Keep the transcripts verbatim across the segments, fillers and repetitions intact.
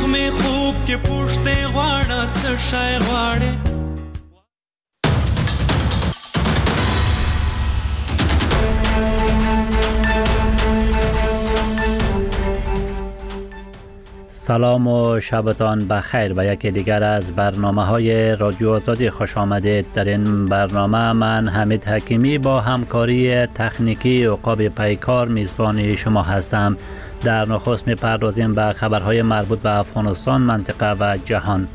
می خوب که پشت غواړه څه شی غواړې. سلام و شبتان بخیر و یکی دیگر از برنامه های رادیو آزادی خوش آمدید. در این برنامه من حمید حکیمی با همکاری تکنیکی عقاب پیکار میزبان شما هستم. در نخست میپردازیم به خبرهای مربوط به افغانستان، منطقه و جهان.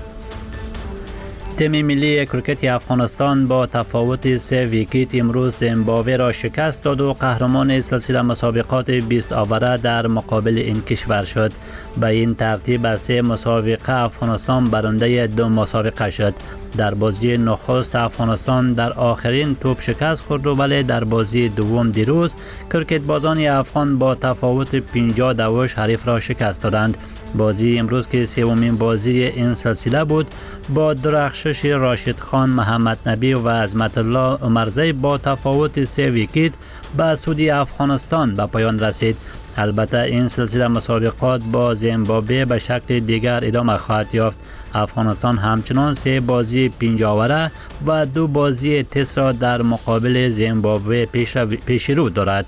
تیم ملی کریکت افغانستان با تفاوت سه ویکیت امروز زیمبابوه را شکست داد و قهرمان سلسله مسابقات بیست آوره در مقابل این کشور شد. به این ترتیب از سه مسابقه افغانستان برنده دو مسابقه شد. در بازی نخست افغانستان در آخرین توپ شکست خورد و ولی در بازی دوم دیروز کریکت بازان افغان با تفاوت پنجاه دوش حریف را شکست دادند. بازی امروز که سومین بازی این سلسله بود با درخشش راشد خان، محمد نبی و عظمت الله عمرزی با تفاوت سه ویکیت به سود افغانستان به پایان رسید. البته این سلسله مسابقات با زیمبابوه به شکل دیگر ادامه خواهد یافت. افغانستان همچنان سه بازی پنجاه آوره و دو بازی تست را در مقابل زیمبابوه پیش, پیش رو دارد.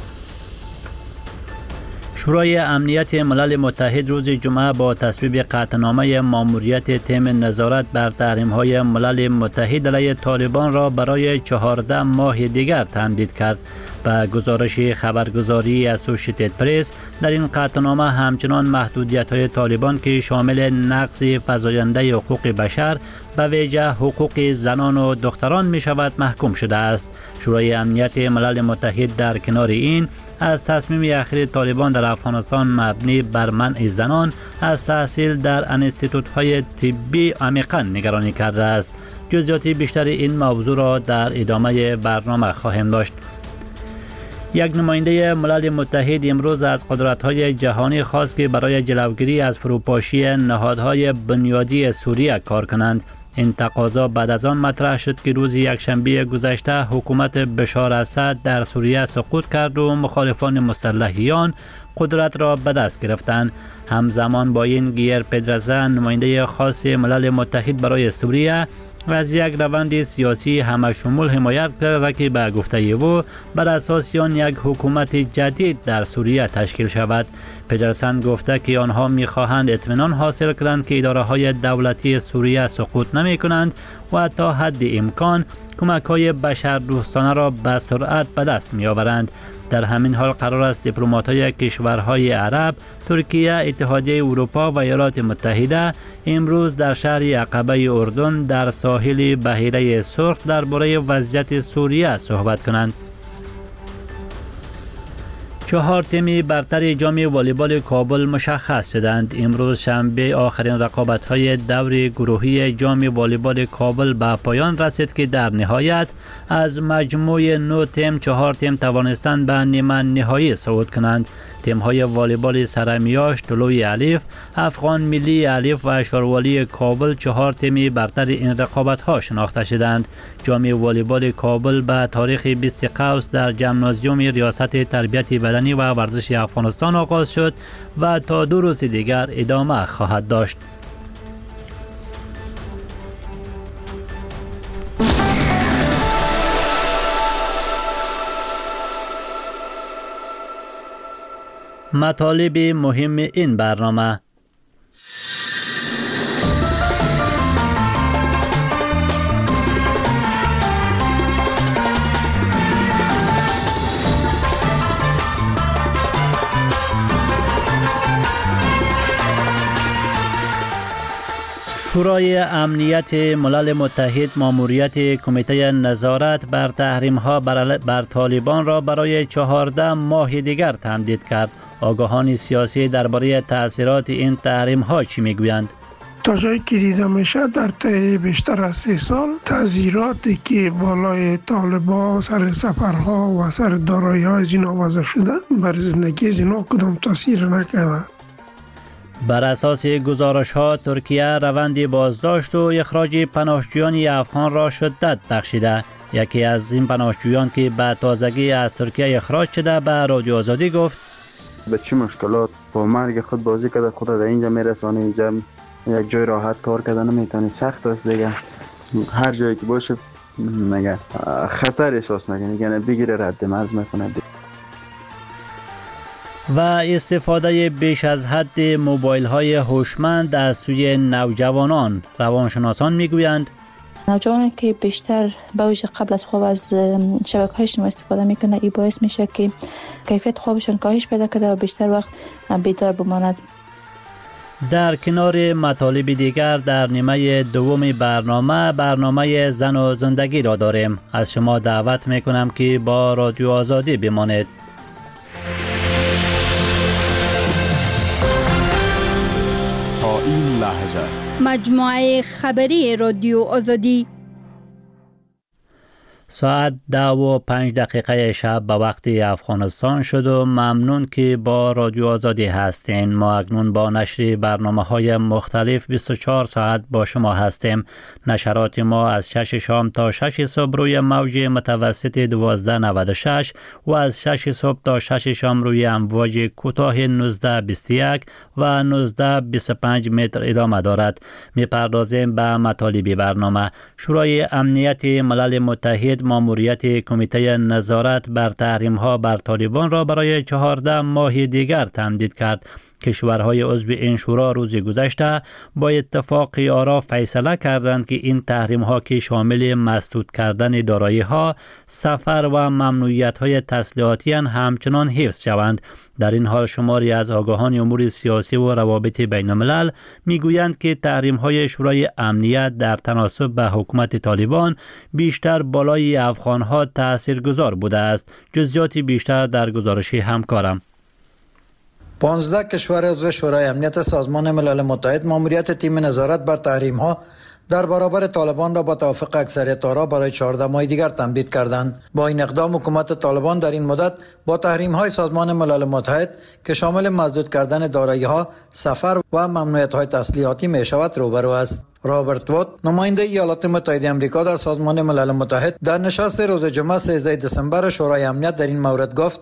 شورای امنیت ملل متحد روز جمعه با تصویب قطعنامه ماموریت تیم نظارت بر تحریم‌های ملل متحد علیه طالبان را برای چهارده ماه دیگر تمدید کرد. به گزارش خبرگزاری اسوسییتد پرس در این قطعنامه همچنان محدودیت‌های طالبان که شامل نقض فزاینده حقوق بشر به ویژه حقوق زنان و دختران می شود محکوم شده است. شورای امنیت ملل متحد در کنار این از تصمیم اخیر طالبان در افغانستان مبنی بر منع زنان از تحصیل در انستیتوت‌های طبی عمیقاً نگرانی کرده است. جزئیات بیشتر این موضوع را در ادامه برنامه خواهیم داشت. یک نماینده ملل متحد امروز از قدرت‌های جهانی خواست که برای جلوگیری از فروپاشی نهادهای بنیادی سوریه کار کنند. این تقاضا بعد از آن مطرح شد که روز یکشنبه گذشته حکومت بشار اسد در سوریه سقوط کرد و مخالفان مسلحیان قدرت را به دست گرفتند. همزمان با این گیر پدرسن نماینده خاص ملل متحد برای سوریه از یک روند سیاسی همشمول حمایت کرد که به گفته او بر اساس آن یک حکومت جدید در سوریه تشکیل شود. پدرسن گفته که آنها می‌خواهند اطمینان حاصل کنند که اداره‌های دولتی سوریه سقوط نمی‌کنند و تا حد امکان کمک‌های بشردوستانه را به سرعت به دست می‌آورند. در همین حال قرار است دیپلمات‌های کشورهای عرب، ترکیه، اتحادیه اروپا و ایالات متحده امروز در شهر عقبه اردن در ساحل بحیره سرخ درباره وضعیت سوریه صحبت کنند. چهار تیم برتر جام والیبال کابل مشخص شدند. امروز شنبه آخرین رقابت‌های دور گروهی جام والیبال کابل به پایان رسید که در نهایت از مجموع نه تیم چهار تیم توانستند به نیمه نهایی صعود کنند. تیم‌های والیبال سرمیاش، طلوع الف، افغان ملی الف و شاروالی کابل چهار تیم برتر این رقابت‌ها شناخته شدند. جام والیبال کابل به تاریخ بیست قوس در ژیمنازیوم ریاست تربیت بدنی و ورزش افغانستان آغاز شد و تا دو روز دیگر ادامه خواهد داشت. مطالب مهم این برنامه: شورای امنیت ملل متحد ماموریت کمیته نظارت بر تحریم‌ها بر, بر طالبان را برای چهارده ماه دیگر تمدید کرد. آگاهان سیاسی درباره تأثیرات این تحریم‌ها چی میگویند؟ تا جایی که دیده میشه در طی بیشتر از سه سال تأثیراتی که بالای طالبان سر سفرها و سر دارایی‌ها از اینا وضع شده بر زندگی از اینا کدام تاثیر نکرده. بر اساس گزارش ها ترکیه روند بازداشت و اخراج پناهجویان افغان را شدت بخشیده. یکی از این پناهجویان که به تازگی از ترکیه اخراج شده به رادیو آزادی گفت: به چه مشکلات با مرگ خود بازی کرده، خود در اینجا میرسانه. اینجا یک جای راحت کار کردن نمیتونی، سخت است دیگه. هر جایی که باشه مگه خطر احساس میکنه، یعنی بگیره رد مرز میکنه. و استفاده بیش از حد موبایل های هوشمند از سوی نوجوانان. روانشناسان میگویند نوجوانان که بیشتر به وجه قبل از خواب از شبکه‌های اجتماعی استفاده میکنه، این باعث میشه که کیفیت خوابشون کاهش پیدا کنه و بیشتر وقت بیدار بماند. در کنار مطالب دیگر در نیمه دوم برنامه برنامه زن و زندگی را داریم. از شما دعوت میکنم که با رادیو آزادی بمانید. تا این لحظه مجموعه خبری رادیو آزادی. ساعت ده و پنج دقیقه شب به وقت افغانستان شد و ممنون که با رادیو آزادی هستین. ما اکنون با نشر برنامه های مختلف بیست و چهار ساعت با شما هستیم. نشرات ما از شش شام تا شش صبح روی موج متوسط دوازده نود و شش و از شش صبح تا شش شام روی امواج کوتاه نوزده بیست و یک و نوزده بیست و پنج متر ادامه دارد. میپردازیم به مطالب برنامه. شورای امنیت ملل متحد ماموریت کمیته نظارت بر تحریم‌ها بر طالبان را برای چهارده ماه دیگر تمدید کرد. کشورهای عضو این شورا روز گذشته با اتفاق آرا فیصله کردند که این تحریم‌ها که شامل مسدود کردن دارایی‌ها، سفر و ممنوعیت‌های تسلیحاتی همچنان حفظ شوند. در این حال شماری از آگاهان امور سیاسی و روابط بین الملل میگویند که تحریم‌های شورای امنیت در تناسب به حکومت طالبان بیشتر بالای افغان‌ها تاثیرگذار بوده است. جزئیات بیشتر در گزارش همکارم. پانزده کشور عضو شورای امنیت سازمان ملل متحد ماموریت تیم نظارت بر تحریم‌ها در برابر طالبان را با توافق اکثریت آرا برای چهارده ماه دیگر تمدید کردند. با این اقدام حکومت طالبان در این مدت با تحریم‌های سازمان ملل متحد که شامل مسدود کردن دارایی‌ها، سفر و ممنوعیت‌های تسلیحاتی می‌شود روبرو است. رابرت وات، نماینده ایالات متحده آمریکا در سازمان ملل متحد، در نشست روز جمعه سیزده دسامبر شورای امنیت در این مورد گفت: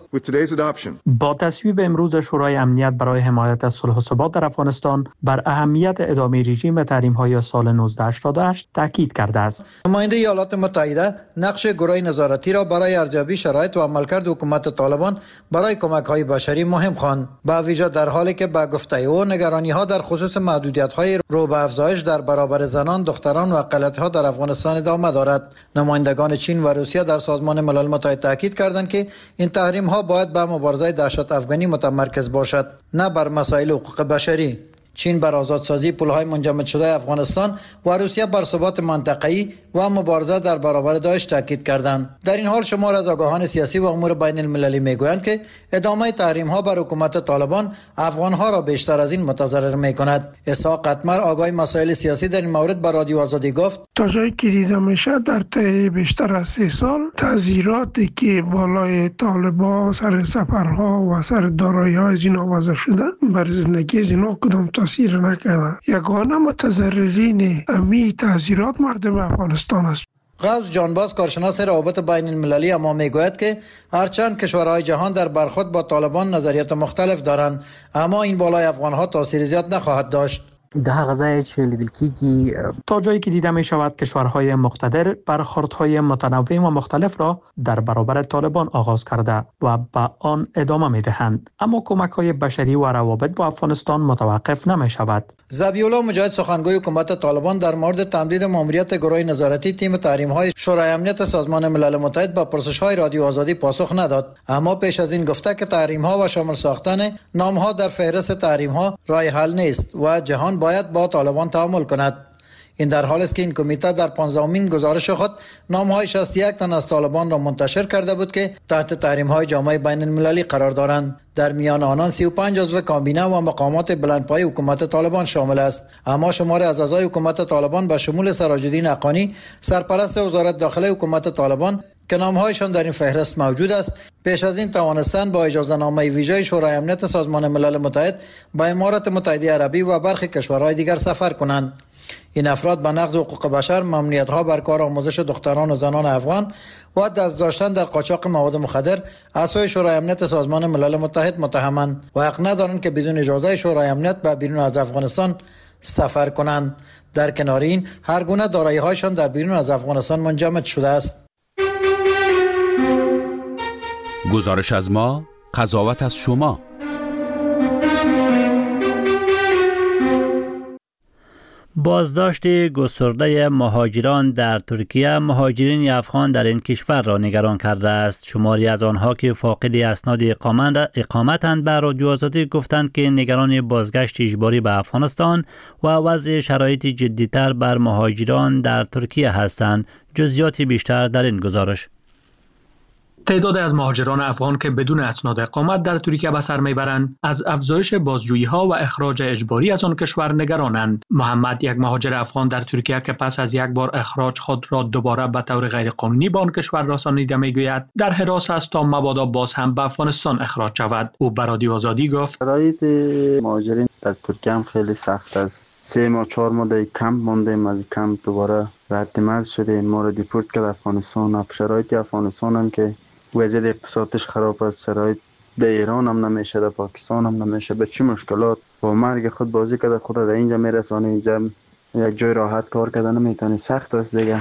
با تصویب امروز شورای امنیت برای حمایت از صلح و ثبات در افغانستان بر اهمیت ادامه رژیم تحریم‌های سال نوزده هشتاد و هشت تاکید کرده است. نماینده ایالات متحده نقش گروه نظارتی را برای ارزیابی شرایط و عملکرد حکومت طالبان برای کمک‌های بشری مهم خواند، به ویژه در حالی که به گفته او نگرانی‌ها در خصوص محدودیت‌های رو به افزایش در برابر برای زنان، دختران و اقلیت‌ها در افغانستان ادامه دارد. نمایندگان چین و روسیه در سازمان ملل متحد تاکید کردند که این تحریم‌ها باید به مبارزه دهشت افغانی متمرکز باشد، نه بر مسائل حقوق بشری. چین بر آزادسازی پل‌های منجمد شده افغانستان و روسیه بر ثبات منطقه‌ای و مبارزه در برابر داعش تاکید کردند. در این حال شمار از آگاهان سیاسی و امور بین المللی میگویند که ادامه تحریم‌ها بر حکومت طالبان افغان‌ها را بیشتر از این متضرر می‌کند. اسحاق قطمر، آگاه مسائل سیاسی، در این مورد بر رادیو آزادی گفت: تا جایی که دیده میشه در طی بیشتر از سه سال تغییراتی که بالای طالبان سر سفرها و سر دارایی‌های از اینا وضع شده بر زندگی از اینا کدام تاثیر نکرده. یگانه متضررین امی تغییرات مردم افغانستان است. غوث جانباز، کارشناس روابط بین المللی، اما میگوید که هرچند کشورهای جهان در برخورد با طالبان نظریات مختلف دارند، اما این بالای افغانها تاثیر زیاد نخواهد داشت. د هغه ځای چې لیدل کیږي تا جایی که دیده می شود کشورهای مقتدر برخوردهای متنوع و مختلف را در برابر طالبان آغاز کرده و به آن ادامه می دهند، اما کمک های بشری و روابط با افغانستان متوقف نمی شود. ذبیح الله مجاهد، سخنگوی حکومت طالبان، در مورد تمدید ماموریت گروه نظارتی تیم تحریم های شورای امنیت سازمان ملل متحد با پرسش های رادیو آزادی پاسخ نداد، اما پیش از این گفته که تحریم ها و شامل ساختن نام ها در فهرست تحریم ها راه حل نیست و جهان باید با طالبان تعامل کند. این در حالی است که این کمیته در پانزدهمین گزارش خود نام‌های شصت و یک تن از طالبان را منتشر کرده بود که تحت تحریم‌های جامعه بین المللی قرار دارند. در میان آنان سی و پنج عضو کابینه و مقامات بلندپایه حکومت طالبان شامل است، اما شماری از اعضای حکومت طالبان به شمول سراج الدین حقانی، سرپرست وزارت داخله حکومت طالبان، که نامهایشان در این فهرست موجود است، پیش از این توانستند با اجازه‌نامه ویژه شورای امنیت سازمان ملل متحد به امارات متحده عربی و برخی کشورهای دیگر سفر کنند. این افراد به نقض حقوق بشر، ممنوعیت‌ها بر کار آموزش دختران و زنان افغان و دست داشتن در قاچاق مواد مخدر از سوی شورای امنیت سازمان ملل متحد متهمند و حق ندارند که بدون اجازه شورای امنیت به بیرون از افغانستان سفر کنند. در کنار این، هر گونه دارایی‌هایشان در بیرون از افغانستان منجمد شده است. گزارش از ما، قضاوت از شما. بازداشت گسترده مهاجران در ترکیه مهاجرین افغان در این کشور را نگران کرده است. شماری از آنها که فاقد اسناد اقامتند به رادیو آزادی گفتند که نگران بازگشت اجباری به افغانستان و وضع شرایط جدی‌تر بر مهاجران در ترکیه هستند. جزئیات بیشتر در این گزارش. تعداد از مهاجران افغان که بدون اسناد اقامت در ترکیه به سر میبرند از افزایش بازجویی‌ها و اخراج اجباری از آن کشور نگرانند. محمد، یک مهاجر افغان در ترکیه که پس از یک بار اخراج خود را دوباره به طور غیرقانونی به آن کشور رسانیده میگوید در حراس است تا مبادا باز هم به افغانستان اخراج شود. او به رادیو آزادی گفت شرایط مهاجرین در ترکیه هم خیلی سخت است. سه ماه چهار ماه در کمپ ماندیم، از کمپ دوباره رد مرز شدیم، ما را دیپورت کرد افغانستان. شرایط افغانستان هم که وضعیت اقتصادش خراب است، شرایط در ایران هم نمیشه، در پاکستان هم نمیشه. به چه مشکلات با مرگ خود بازی کرده، خود در اینجا میرسانه، اینجا یک جای راحت کار کردن نمیتونی، سخت است دیگه.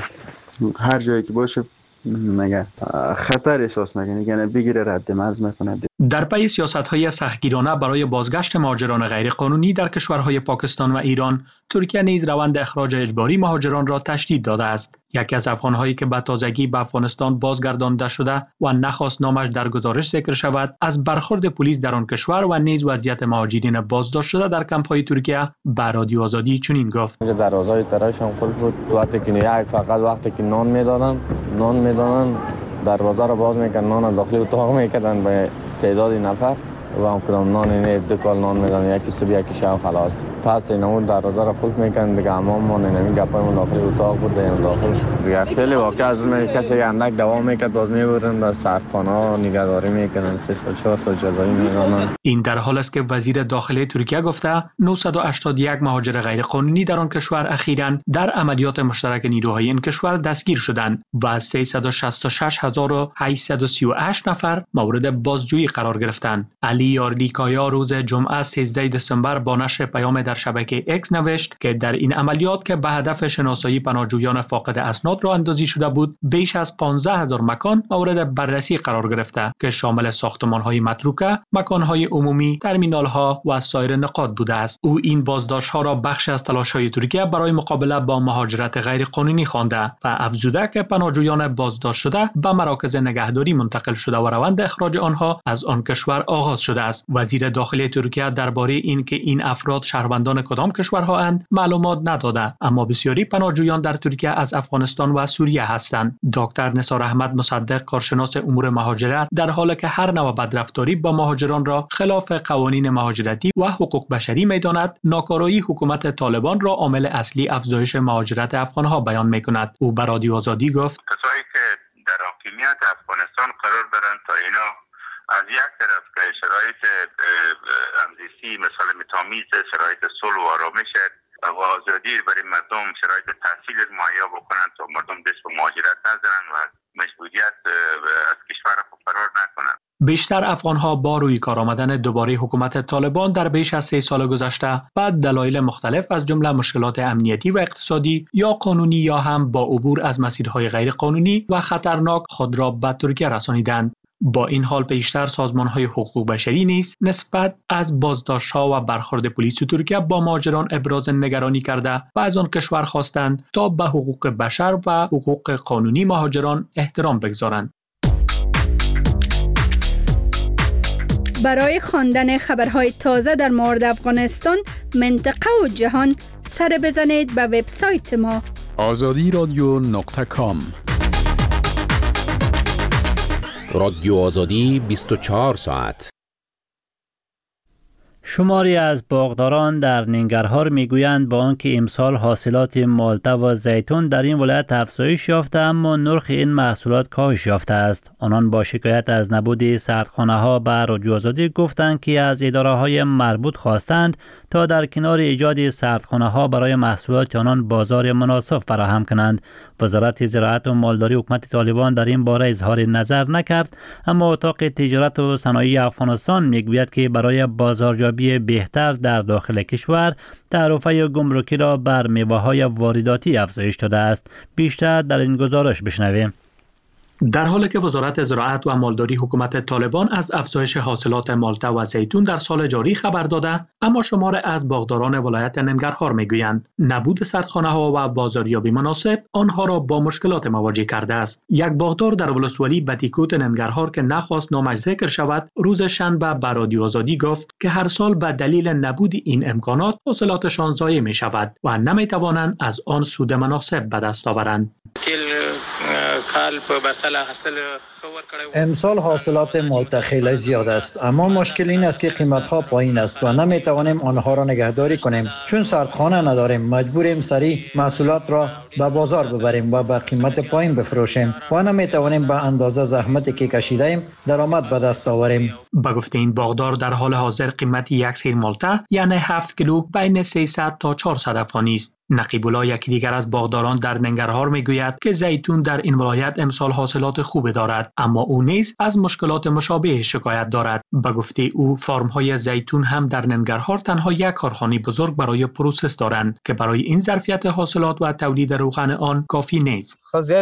هر جایی که باشه مگه خطر احساس میکنه، یعنی بگیره رد مرز میکنه. در پی سیاست‌های سختگیرانه برای بازگشت مهاجران غیرقانونی در کشورهای پاکستان و ایران، ترکیه نیز روند اخراج اجباری مهاجران را تشدید داده است. یکی از افغان‌هایی که به تازگی به افغانستان بازگردانده شده و نخواست نامش در گزارش ذکر شود، از برخورد پلیس در آن کشور و نیز وضعیت مهاجرین بازداشت شده در کمپ‌های ترکیه به رادیو آزادی چنین گفت: دروازه‌های تراشم خود بود، وقتی که نه فقط وقتی که نان میدادن، نان میدادن دروازه را باز میکردن، نان داخلی اتاق میکردن به تعداد نفر و هم کدام نان اینه دو کال نان میدن، یکی صبح یکی شب خلاص. پس این اون دروازه را خود میکردن دیگه. امام ما نمی گپای داخلی اتاق بود، این داخل دیگه خیلی واقعا از من کسی اندک دوام میکرد، باز میبرن در سرخانه نگهداری میکردن، سه سال چهار سال جزایی میدادن. این در حال است که وزیر داخلی ترکیه گفته نهصد و هشتاد و یک مهاجر غیرقانونی در آن کشور اخیراً در عملیات مشترک نیروهای این کشور دستگیر شدند و از سیصد و شصت و شش هزار و هشتصد و سی و هشت نفر مورد بازجویی قرار گرفتند. علی یاردیکایا روز جمعه سیزده دسامبر با نشر پیام در شبکه اکس نوشت که در این عملیات که به هدف شناسایی پناهجویان فاقد اسناد را اندازی شده بود، بیش از پانزده هزار مکان مورد بررسی قرار گرفته که شامل ساختمان‌های متروکه، مکان‌های عمومی، ترمینال‌ها و سایر نقاط بوده است. او این بازداشت‌ها را بخشی از تلاش‌های ترکیه برای مقابله با مهاجرت غیرقانونی خوانده و افزوده که پناهجویان بازداشت شده به مراکز نگهداری منتقل شده و روند اخراج آنها از آن کشور آغاز شده است. وزیر داخلی ترکیه درباره این که این افراد شهروندان کدام کشورها اند معلومات نداده، اما بسیاری پناهجویان در ترکیه از افغانستان و سوریه هستند. دکتر نثار احمد مصدق، کارشناس امور مهاجرت، در حالی که هر نوع بدرفتاری با مهاجران را خلاف قوانین مهاجرتی و حقوق بشری می‌داند، ناکارایی حکومت طالبان را عامل اصلی افزایش مهاجرت افغان‌ها بیان می‌کند. او به رادیو آزادی گفت: کسایی که در حاکمیت افغانستان قرار دارند تا اینا از یک طرف که شرایط امنیتی مثلا تامیز، شرایط صلح و آرامش و آزادی برای مردم، شرایط تحصیل مهیا بکنند تا مردم دست به مهاجرت نزنند و مجبوریت از کشور خود فرار نکنند. بیشتر افغان‌ها با روی کار آمدن دوباره حکومت طالبان در بیش از سه سال گذشته بعد دلایل مختلف از جمله مشکلات امنیتی و اقتصادی یا قانونی یا هم با عبور از مسیرهای غیرقانونی و خطرناک خود را به ترکیه رسانیدند. با این حال پیشتر سازمان‌های حقوق بشری نیز نسبت از بازداشت‌ها و برخورد پلیس ترکیه با مهاجران ابراز نگرانی کرده و از آن کشور خواستند تا به حقوق بشر و حقوق قانونی مهاجران احترام بگذارند. برای خواندن خبرهای تازه در مورد افغانستان، منطقه و جهان، سر بزنید به وبسایت ما آزادی رادیو نقطه کام. رادیو آزادی بیست و چهار ساعت. شماری از باغداران در ننگرهار میگویند با آنکه امسال حاصلات مالته و زیتون در این ولایت افزایش یافته اما نرخ این محصولات کاهش یافته است. آنان با شکایت از نبود سردخانه ها به رادیو آزادی گفتند که از اداره های مربوط خواستند تا در کنار ایجاد سردخانه ها برای محصولات آنان بازار مناسب فراهم کنند. وزارت زراعت و مالداری حکومت طالبان در این باره اظهار نظر نکرد، اما اتاق تجارت و صنایع افغانستان میگوید که برای بازاریابی بهتر در داخل کشور تعرفه گمرکی را بر میوه‌های وارداتی افزایش داده است. بیشتر در این گزارش بشنویم. در حالی که وزارت زراعت و مالداری حکومت طالبان از افزایش حاصلات مالته و زیتون در سال جاری خبر داده، اما شمار از باغداران ولایت ننگرهار میگویند نبود سردخانه ها و بازاریابی مناسب آنها را با مشکلات مواجه کرده است. یک باغدار در ولسوالی بتیکوت ننگرهار که نخواست نامش ذکر شود، روز شنبه به رادیو آزادی گفت که هر سال به دلیل نبود این امکانات حاصلاتشان ضایع می شود و نمی توانند از آن سود مناسب به دست آورند. امسال حاصلات مالته خیلی زیاد است، اما مشکل این است که قیمت‌ها پایین است و نمی‌توانیم آنها را نگهداری کنیم. چون سردخانه نداریم، مجبوریم سریع محصولات را به بازار ببریم و به قیمت پایین بفروشیم و نمی‌توانیم به اندازه زحمتی که کشیدیم درآمد به دست آوریم. به گفته این باغدار در حال حاضر قیمت یک سیر مالته یعنی هفت کیلو بین سیصد تا چهارصد افغانی است. نقیب الله یکی دیگر از باغداران در ننگرهار میگوید که زیتون در این ولایت امسال حاصلات خوبی دارد، اما او نیز از مشکلات مشابه شکایت دارد. به گفته او فارم‌های زیتون هم در ننگرهار تنها یک کارخانه بزرگ برای پروسس دارند که برای این ظرفیت حاصلات و تولید روغن آن کافی نیست.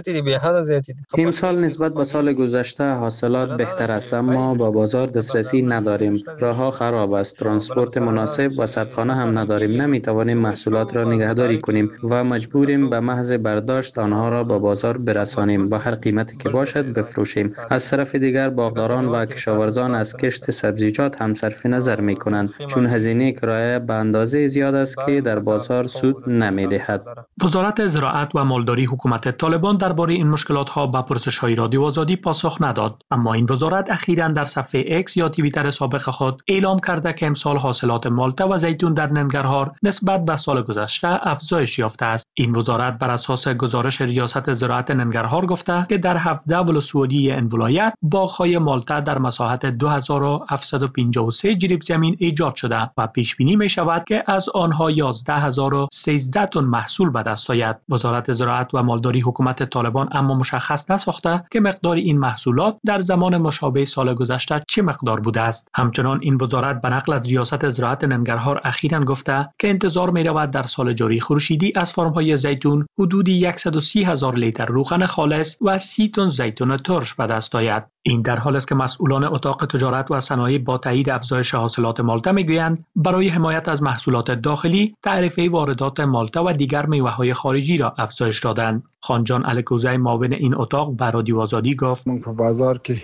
امسال نسبت به سال گذشته حاصلات بهتر است، اما با بازار دسترسی نداریم. راه‌ها خراب است، ترانسپورت مناسب و سردخانه هم نداریم. نمی‌توانیم محصولات را نگهداری کنیم و مجبوریم به محض برداشت آنها را به بازار برسانیم و هر قیمتی که باشد بفروشیم. از طرف دیگر باغداران و کشاورزان از کشت سبزیجات هم صرف نظر می کنند، چون هزینه کرایه به اندازه زیاد است که در بازار سود نمی دهد. وزارت زراعت و مالداری حکومت طالبان درباره این مشکلات ها به پرسش‌های رادیو آزادی پاسخ نداد، اما این وزارت اخیراً در صفحه ایکس یا توییتر سابق خود اعلام کرده که امسال حاصلات مالته و زیتون در ننگرهار نسبت به سال گذشته افزایش یافته است. این وزارت بر اساس گزارش ریاست زراعت ننگرهار گفته که در هفده ولسوالی این ولایت باغ‌های مالته در مساحت دو هزار و هفتصد و پنجاه و سه جریب زمین ایجاد شده و پیش بینی می شود که از آنها یازده هزار و سیزده تن محصول به دست آید. وزارت زراعت و مالداری حکومت طالبان اما مشخص نساخته که مقدار این محصولات در زمان مشابه سال گذشته چه مقدار بوده است. همچنان این وزارت به نقل از ریاست زراعت ننگرهار اخیراً گفته که انتظار می رود در سال جاری خورشیدی از فارم‌های زیتون حدود صد و سی هزار لیتر روغن خالص و سی تن زیتون ترش به دست آید. این در حالی است که مسئولان اتاق تجارت و صنایع با تایید افزایش حاصلات مالته میگویند برای حمایت از محصولات داخلی تعرفه واردات مالته و دیگر میوه‌های خارجی را افزایش دادند. خانجان الکوزی معاون این اتاق به رادیو آزادی گفت من بازار که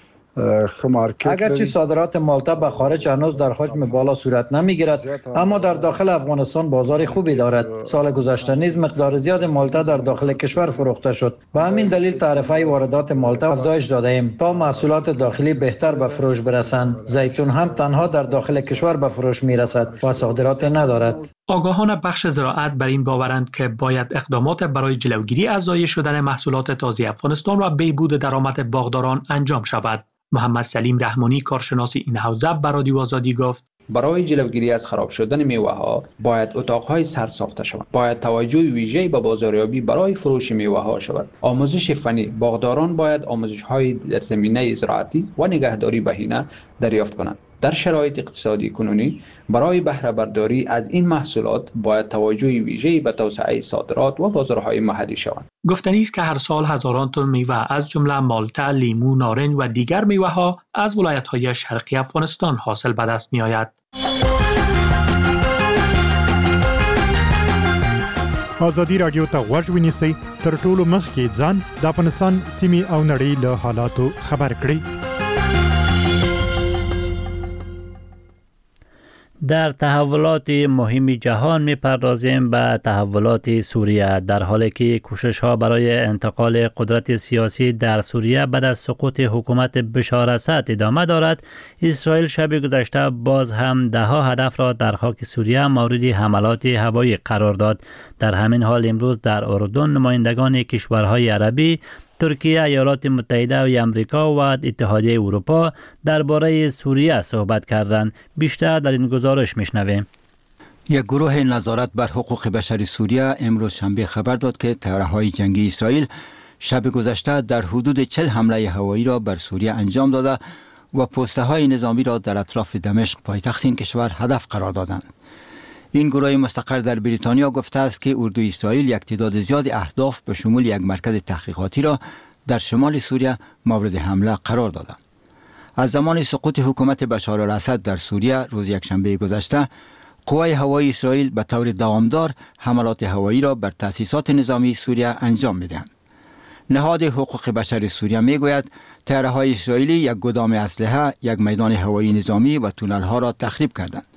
اگرچه صادرات مالته به خارج هنوز در حجم بالا صورت نمیگیرد، اما در داخل افغانستان بازار خوبی دارد. سال گذشته نیز مقدار زیاد مالته در داخل کشور فروخته شد و همین دلیل تعرفه واردات مالته افزایش داده ایم تا محصولات داخلی بهتر به فروش برسند. زیتون هم تنها در داخل کشور به فروش میرسد و صادرات ندارد. آگاهان بخش زراعت بر این باورند که باید اقدامات برای جلوگیری از ضایع شدن محصولات تازه افغانستان و بهبود درآمد باغداران انجام شود. محمد سلیم رحمانی کارشناس این حوزه به رادیو آزادی گفت برای جلوگیری از خراب شدن میوه ها باید اتاقهای سرد ساخته شوند. باید توجه ویژه‌ای به بازاریابی برای فروش میوه ها شود. آموزش فنی، باغداران باید آموزش های در زمینه زراعتی و نگهداری بهینه دریافت کنند. در شرایط اقتصادی کنونی برای بهره برداری از این محصولات باید توجه ویژه‌ای به توسعه صادرات و بازارهای محلی شود. گفتنی است که هر سال هزاران تن میوه از جمله مالته، لیمو، نارنج و دیگر میوه ها از ولایت‌های شرقی افغانستان حاصل به دست می آید. آزادی رادیو ته غوږ ونیسئ، تر ټولو مخکې ځان د افغانستان سیمې او نړۍ له حالاتو خبر کړئ. در تحولات مهم جهان میپردازیم به تحولات سوریه، در حالی که کوشش ها برای انتقال قدرت سیاسی در سوریه بعد از سقوط حکومت بشار اسد ادامه دارد. اسرائیل شب گذشته باز هم ده ها هدف را در خاک سوریه مورد حملات هوایی قرار داد. در همین حال امروز در اردن نمایندگان کشورهای عربی، ترکیه، ایالات متحده و امریکا و اتحادیه اروپا درباره سوریه صحبت کردند. بیشتر در این گزارش میشنویم. یک گروه نظارت بر حقوق بشر سوریه امروز شنبه خبر داد که طیاره‌های جنگی اسرائیل شب گذشته در حدود چهل حمله هوایی را بر سوریه انجام داده و پست‌های نظامی را در اطراف دمشق پایتخت این کشور هدف قرار دادند. این گروه مستقر در بریتانیا گفته است که اردوی اسرائیل یک تعداد زیاد اهداف به شمول یک مرکز تحقیقاتی را در شمال سوریه مورد حمله قرار داده. از زمان سقوط حکومت بشار الاسد در سوریه روز یکشنبه گذشته، قوای هوایی اسرائیل به طور دوامدار حملات هوایی را بر تأسیسات نظامی سوریه انجام می‌دهند. نهاد حقوق بشر سوریه میگوید طیاره‌های اسرائیلی یک گدام اسلحه، یک میدان هوایی نظامی و تونل‌ها را تخریب کردند.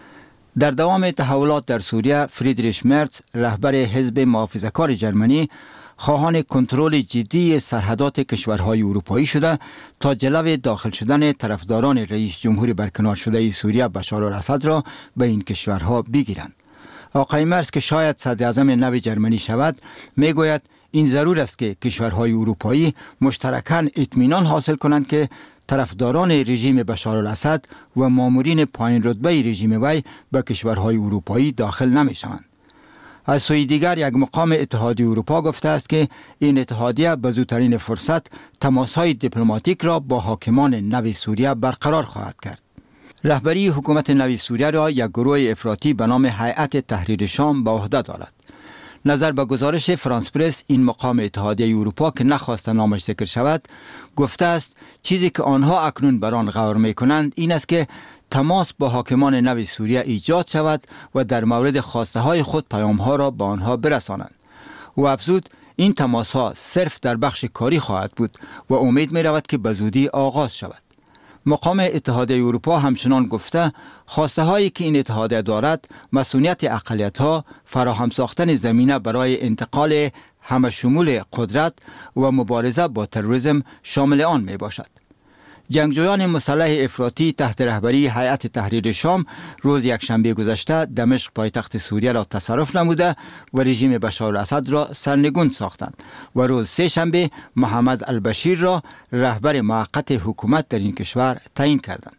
در دوام تحولات در سوریه، فریدریش مرتز، رهبر حزب محافظه‌کار جرمنی، خواهان کنترل جدی سرحدات کشورهای اروپایی شده تا جلو داخل شدن طرفداران رئیس جمهور برکنار شده سوریه بشار الاسد را به این کشورها بگیرند. آقای مرتز که شاید صدر اعظم نو جرمنی شود، میگوید این ضرور است که کشورهای اروپایی مشترکاً اطمینان حاصل کنند که طرفداران رژیم بشار الاسد و مامورین پایین رتبه رژیم وی به کشورهای اروپایی داخل نمی شوند. از سوی دیگر یک مقام اتحادیه اروپا گفته است که این اتحادیه به زودترین فرصت تماسهای دیپلماتیک را با حاکمان نو سوریه برقرار خواهد کرد. رهبری حکومت نو سوریه را یک گروه افراطی به نام هیئت تحریر شام به عهده دارد. نظر به گزارش فرانس پرس، این مقام اتحادیه اروپا که نخواست نامش ذکر شود گفته است چیزی که آنها اکنون بر آن غور می‌کنند این است که تماس با حاکمان نو سوریه ایجاد شود و در مورد خواسته های خود پیام‌ها را به آنها برسانند. و افزود این تماس‌ها صرف در بخش کاری خواهد بود و امید می‌رود که به زودی آغاز شود. مقام اتحادیه اروپا همچنان گفته خواسته هایی که این اتحادیه دارد مسئولیت اقلیت‌ها، فراهم ساختن زمینه برای انتقال همه شمول قدرت و مبارزه با تروریسم شامل آن می باشد. جنگجویان مسلح افراطی تحت رهبری هیئت تحریر شام روز یکشنبه گذشته دمشق پایتخت سوریه را تصرف نموده و رژیم بشار الاسد را سرنگون ساختند و روز سه شنبه محمد البشیر را رهبر موقت حکومت در این کشور تعیین کردند.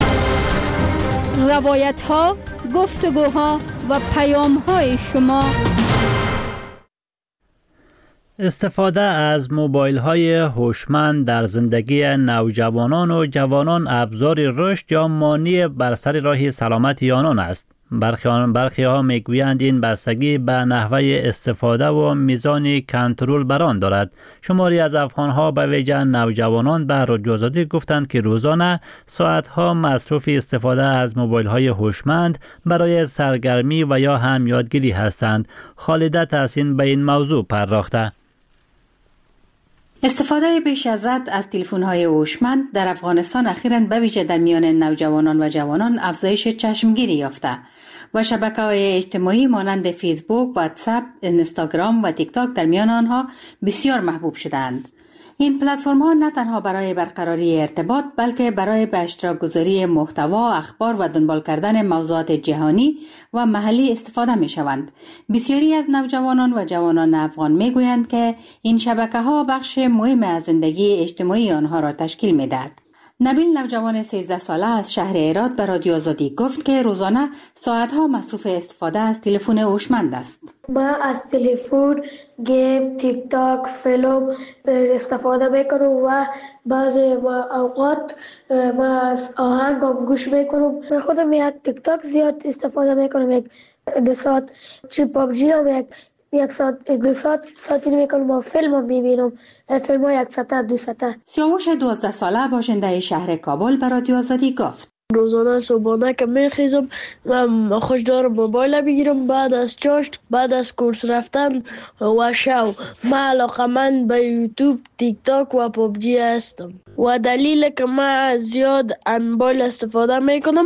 روایت ها، گفتگوها و پیام های شما. استفاده از موبایل های هوشمند در زندگی نوجوانان و جوانان ابزار رشد یا مانع بر سر راه سلامت آنان است. برخی آن برخی ها میگویند این بستگی به نحوه استفاده و میزان کنترل بر آن دارد. شماری از افغان ها به ویژه نوجوانان به رادیو آزادی گفتند که روزانه ساعت ها مصروف استفاده از موبایل های هوشمند برای سرگرمی و یا هم یادگیری هستند. خالده تحسین به این موضوع پرداخته. استفاده بیش از حد از تلفن‌های هوشمند در افغانستان اخیراً به ویژه در میان نوجوانان و جوانان افزایش چشمگیری یافته و شبکه‌های اجتماعی مانند فیسبوک، واتساپ، اینستاگرام و تیک تاک در میان آنها بسیار محبوب شدند. این پلتفرم‌ها نه تنها برای برقراری ارتباط بلکه برای به اشتراک گذاری محتوا، اخبار و دنبال کردن موضوعات جهانی و محلی استفاده می‌شوند. بسیاری از نوجوانان و جوانان افغان می‌گویند که این شبکه‌ها بخش مهم از زندگی اجتماعی آنها را تشکیل می‌دهد. نبیل نوجوان سیزده ساله از شهر هرات به رادیو آزادی گفت که روزانه ساعت‌ها مصروف استفاده از تلفن هوشمند است. من از تلفن، گیم، تیک تاک، فیلم استفاده میکنم و بعضی اوقات من از آهنگم گوش میکنم. من خودم یک تیک تاک زیاد استفاده میکنم، یک دو ساعت. چی پابجی هم یک یک ساعت دو ساعت ساعتی میکنم و فیلم هم میبینم، فیلم ها یک ساعت دو ساعت. سیاوش دوازده ساله باشنده شهر کابل به رادیو آزادی گفت روزانه صبحانه که میخیزم خوش دارم موبایل بگیرم، بعد از چاشت، بعد از کورس رفتن و شو من علاقمند به یوتیوب، تیک تاک و پابجی هستم و دلیل که من زیاد موبایل استفاده میکنم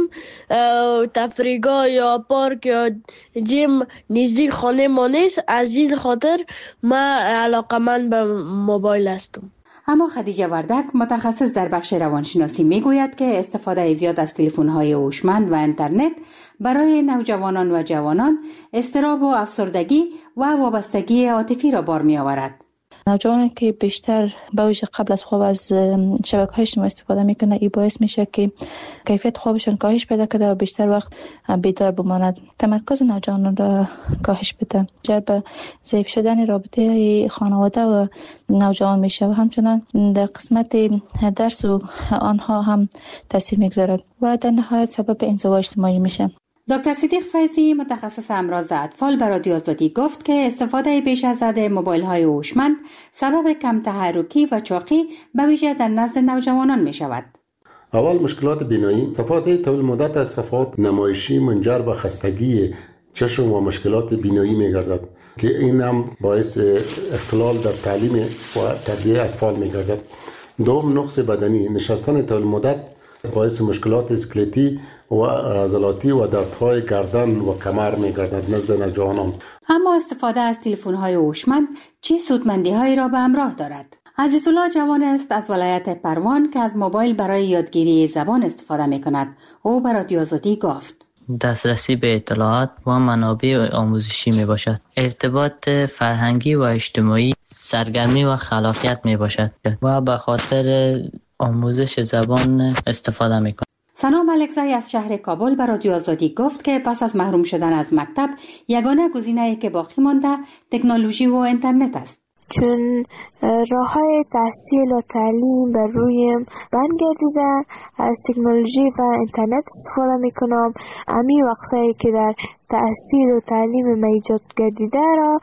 تفریحگاه یا پارک یا جیم نزدیک خانه ما نیست، از این خاطر من علاقمند به موبایل هستم. اما خدیجه وردک متخصص در بخش روانشناسی میگوید که استفاده زیاد از تلفن‌های هوشمند و اینترنت برای نوجوانان و جوانان اضطراب و افسردگی و وابستگی عاطفی را بار می‌آورد. نوجوانان که بیشتر به ویژه قبل از خواب از شبکه‌های اجتماعی استفاده میکنه، این باعث میشه که کیفیت خوابشون کاهش پیدا کنه و بیشتر وقت بیدار بماند. تمرکز نوجوانان را کاهش بده، جر به ضعیف شدن رابطه خانواده و نوجوان میشه و همچنان در قسمت درس و آنها هم تاثیر میگذارد و در نهایت سبب انزوا اجتماعی میشه. دکتر صدیق فیضی متخصص امراض اطفال به رادیو آزادی گفت که استفاده بیش از حد موبایل‌های هوشمند سبب کم تحرکی و چاقی به ویژه در نزد نوجوانان می شود. اول مشکلات بینایی، استفاده طویل مدت از صفحات نمایشی منجر به خستگی چشم و مشکلات بینایی می گردد که این هم باعث اختلال در تعلیم و تربیت اطفال می گردد. دوم نقص بدنی، نشستن طویل مدت باعث مشکلات اسکلتی و عضلاتی و دردهای گردن و کمر می‌گردد نزد نوجوانان. اما استفاده از تلفن‌های هوشمند چه سودمندی‌هایی را به همراه دارد؟ عزیزالله جوان است از ولایت پروان که از موبایل برای یادگیری زبان استفاده می‌کند. او به رادیو آزادی گفت: دسترسی به اطلاعات و منابع آموزشی می باشد. ارتباط فرهنگی و اجتماعی، سرگرمی و خلاقیت می باشد و به خاطر آموزش زبان استفاده می کند. ثنا ملکزی از شهر کابل به رادیو آزادی گفت که پس از محروم شدن از مکتب یگانه گزینه‌ای که باقی مانده تکنولوژی و اینترنت است. چون راه های تحصیل و تعلیم بر رویم بند گردیده، از تکنولوژی و اینترنت استفاده میکنم. امی وقتی که در تحصیل و تعلیم ما ایجاد گردیده را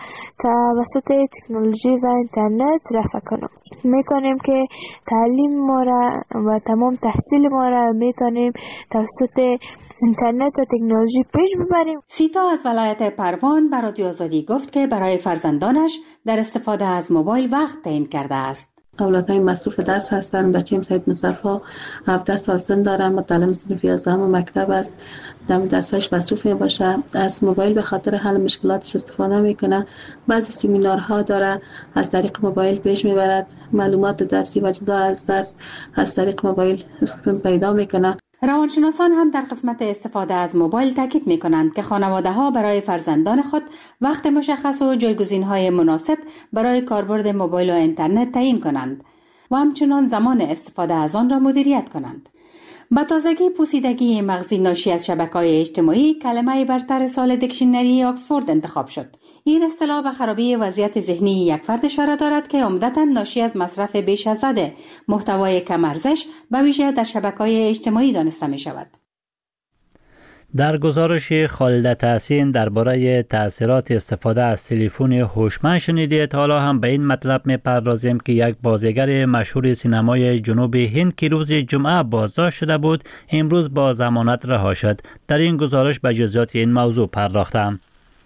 توسط تکنولوژی و اینترنت رفع کنم. میتونیم که تعلیم ما را و تمام تحصیل ما را میتونیم توسط اینترنت و تکنولوژی پیش ببریم. سیتا از ولایت پروان به رادیو آزادی گفت که برای فرزندانش در استفاده از موبایل وقت تعیین کرده است. اولادهای مصروف درس هستند. بچه‌م سید مصطفی هفده سال سن داره، متعلم صنف یازدهم مکتب است. در درسش مصروف باشه، از موبایل به خاطر حل مشکلاتش استفاده میکنه. بعضی سمینارها داره، از طریق موبایل پیش میبرد. معلومات درسی و جدا از درس از طریق موبایل پیدا میکنه. روانشناسان هم در قسمت استفاده از موبایل تاکید می کنند که خانواده‌ها برای فرزندان خود وقت مشخص و جایگزین‌های مناسب برای کاربرد موبایل و اینترنت تعیین کنند و همچنان زمان استفاده از آن را مدیریت کنند. با تازگی پوسیدگی مغزی ناشی از شبکه‌های اجتماعی کلمه برتر سال دیکشنری آکسفورد انتخاب شد. این اصطلاح به خرابی وضعیت ذهنی یک فرد اشاره دارد که عمدتاً ناشی از مصرف بیش از حد محتوای کم ارزش به ویژه در شبکه‌های اجتماعی دانسته می شود. در گزارش خالد تحسین درباره تأثیرات استفاده از تلفن هوشمند شنیدید. حالا هم به این مطلب می‌پردازیم که یک بازیگر مشهور سینمای جنوب هند که روز جمعه بازداشت شده بود امروز با ضمانت رها شد. در این گزارش به جزئیات این موضوع پرداختم.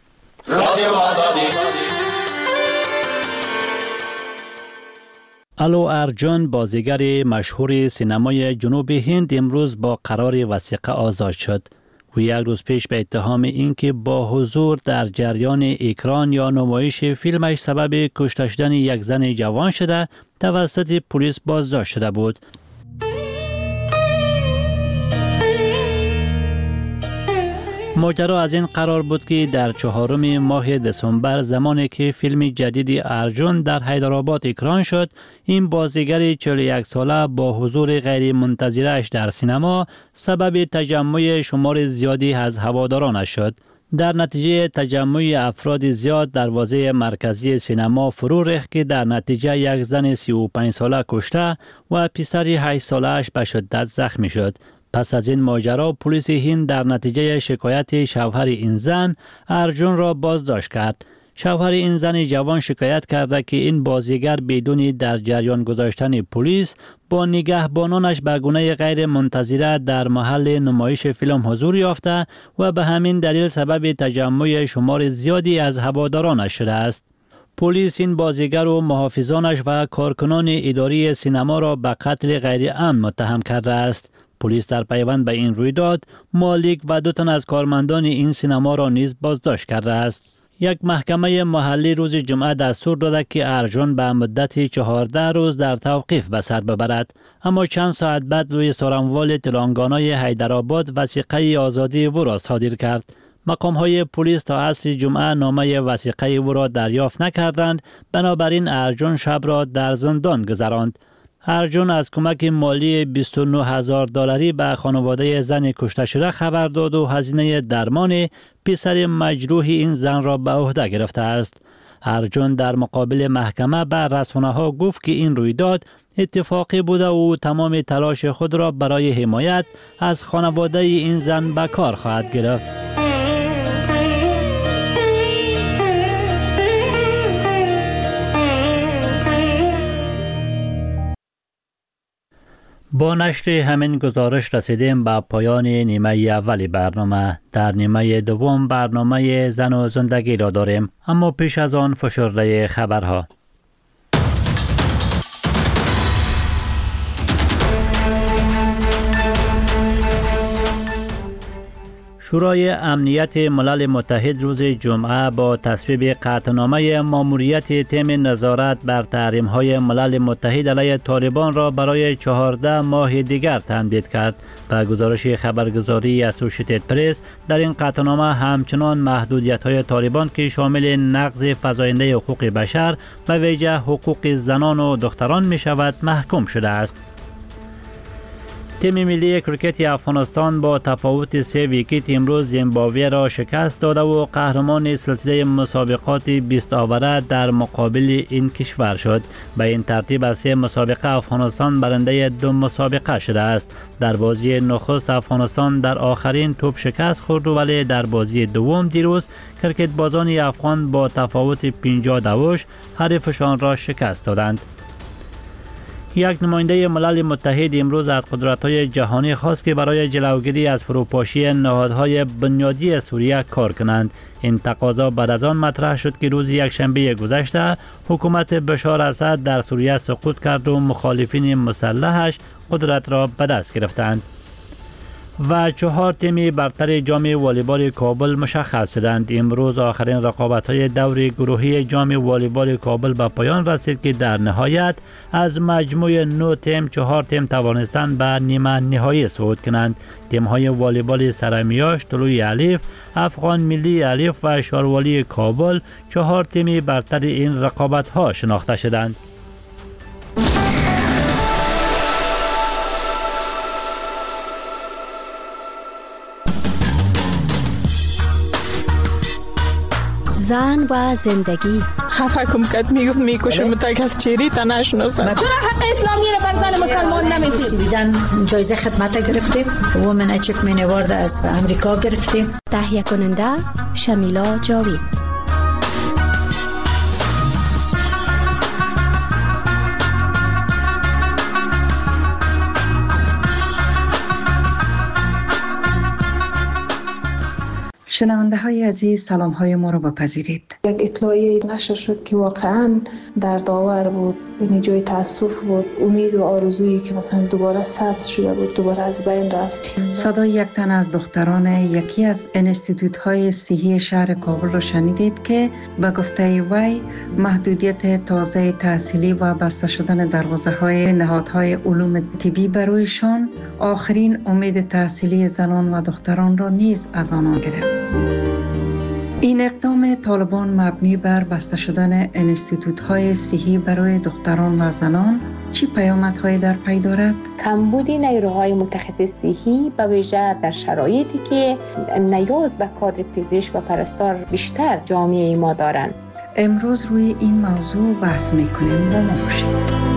الو ارجن بازیگر مشهور سینمای جنوب هند امروز با قرار وثیقه آزاد شد. و یک روز پیش به اتهام اینکه با حضور در جریان اکران یا نمایش فیلمش سبب کشته شدن یک زن جوان شده توسط پلیس بازداشت شده بود. ماجرا از این قرار بود که در چهارم ماه دسامبر زمانی که فیلم جدید ارجن در حیدرآباد اکران شد، این بازیگر چهل و یک ساله با حضور غیر منتظره‌اش در سینما سبب تجمع شمار زیادی از هوادارانش شد. در نتیجه تجمع افراد زیاد دروازه مرکزی سینما فرو ریخت که در نتیجه یک زن سی و پنج ساله کشته و پسر هشت ساله‌اش به شدت زخمی شد. پس از این ماجرا پلیس هند در نتیجه شکایت شوهر این زن ارجن را بازداشت کرد. شوهر این زن جوان شکایت کرده که این بازیگر بدون در جریان گذاشتن پلیس با نگهبانانش به گونه غیر منتظره در محل نمایش فیلم حضور یافته و به همین دلیل سبب تجمع شمار زیادی از هوادارانش شده است. پلیس این بازیگر و محافظانش و کارکنان اداری سینما را به قتل غیر امن متهم کرده است. پلیس در پیوند به این رویداد مالک و دو تن از کارمندان این سینما را نیز بازداشت کرده است. یک محکمه محلی روز جمعه دستور داده که ارجن به مدت چهارده روز در توقیف به سر ببرد، اما چند ساعت بعد روی سارنوال تلنگانای حیدرآباد وثیقه آزادی او را صادر کرد. مقام های پلیس تا عصر جمعه نامه وثیقه او را دریافت نکردند، بنابراین ارجن شب را در زندان گذراند. ارجن از کمک مالی بیست و نه هزار دلاری به خانواده زن کشته شده خبر داد و هزینه درمان پسر مجروح این زن را به عهده گرفته است. ارجن در مقابل محکمه به رسانه‌ها گفت که این رویداد اتفاقی بوده و تمام تلاش خود را برای حمایت از خانواده این زن به کار خواهد گرفت. با نشر همین گزارش رسیدیم به پایان نیمه اول برنامه. در نیمه دوم برنامه زن و زندگی را داریم، اما پیش از آن فشرده خبرها. شورای امنیت ملل متحد روز جمعه با تصویب قطعنامه ماموریت تیم نظارت بر تحریم‌های ملل متحد علیه طالبان را برای چهارده ماه دیگر تمدید کرد. به گزارش خبرگزاری اسوشیتد پرس، در این قطعنامه همچنان محدودیت‌های طالبان که شامل نقض فزاینده حقوق بشر و ویژه حقوق زنان و دختران می‌شود محکوم شده است. تیم ملی کرکت افغانستان با تفاوت سه ویکت امروز زیمبابوه را شکست داده و قهرمان سلسله مسابقات بیست آوره در مقابل این کشور شد. به این ترتیب از سه مسابقه افغانستان برنده دو مسابقه شده است. در بازی نخست افغانستان در آخرین توپ شکست خورد، ولی در بازی دوم دیروز کرکت بازان افغان با تفاوت پنجاه دوش حریفشان را شکست دادند. یک نماینده ملل متحد امروز از قدرت‌های جهانی خواست که برای جلوگیری از فروپاشی نهادهای بنیادی سوریه کار کنند. این تقاضا بعد از آن مطرح شد که روز یکشنبه گذشته حکومت بشار اسد در سوریه سقوط کرد و مخالفین مسلحش قدرت را به دست گرفتند. و چهار تیم برتر جام والیبال کابل مشخص شدند. امروز آخرین رقابت‌های دور گروهی جام والیبال کابل به پایان رسید که در نهایت از مجموع نه تیم چهار تیم توانستند به نیمه نهایی صعود کنند. تیم‌های والیبال سرمیاش، طلوع الف، افغان ملی الف و شاروالی کابل چهار تیم برتر این رقابت‌ها شناخته شدند. زن و زندگی. خفه کم کت میگفت میکشم تا کس چیری تا نشناسم. چرا حق اسلامی رو بر زن مسلمان نمیدید؟ سویدن جایزه خدمت گرفتیم، وومن اچیومنت اوارد از امریکا گرفتیم. تهیه کننده شمیلا جاوید. شنونده های عزیز، سلام های ما رو بپذیرید. یک اطلاعیه نشر شد که واقعا در داور بود، یعنی جای تاسف بود. امید و آرزویی که مثلا دوباره سبز شده بود دوباره از بین رفت. صدای یک تن از دختران یکی از انستیتوت های صحی شهر کابل رو شنیدید که به گفته وی محدودیت تازه تحصیلی و بسته شدن دروازه های نهادهای علوم طبی برویشان آخرین امید تحصیلی زنان و دختران را نیز از آنها گرفت. این اقدام طالبان مبنی بر بسته شدن انستیتوت‌های صحی برای دختران و زنان چی پیامدهایی در پی دارد؟ کمبود نیروهای متخصص صحی به ویژه در شرایطی که نیاز به کادر پزشک و پرستار بیشتر جامعه ما دارند. امروز روی این موضوع بحث می‌کنیم، با ما باشید.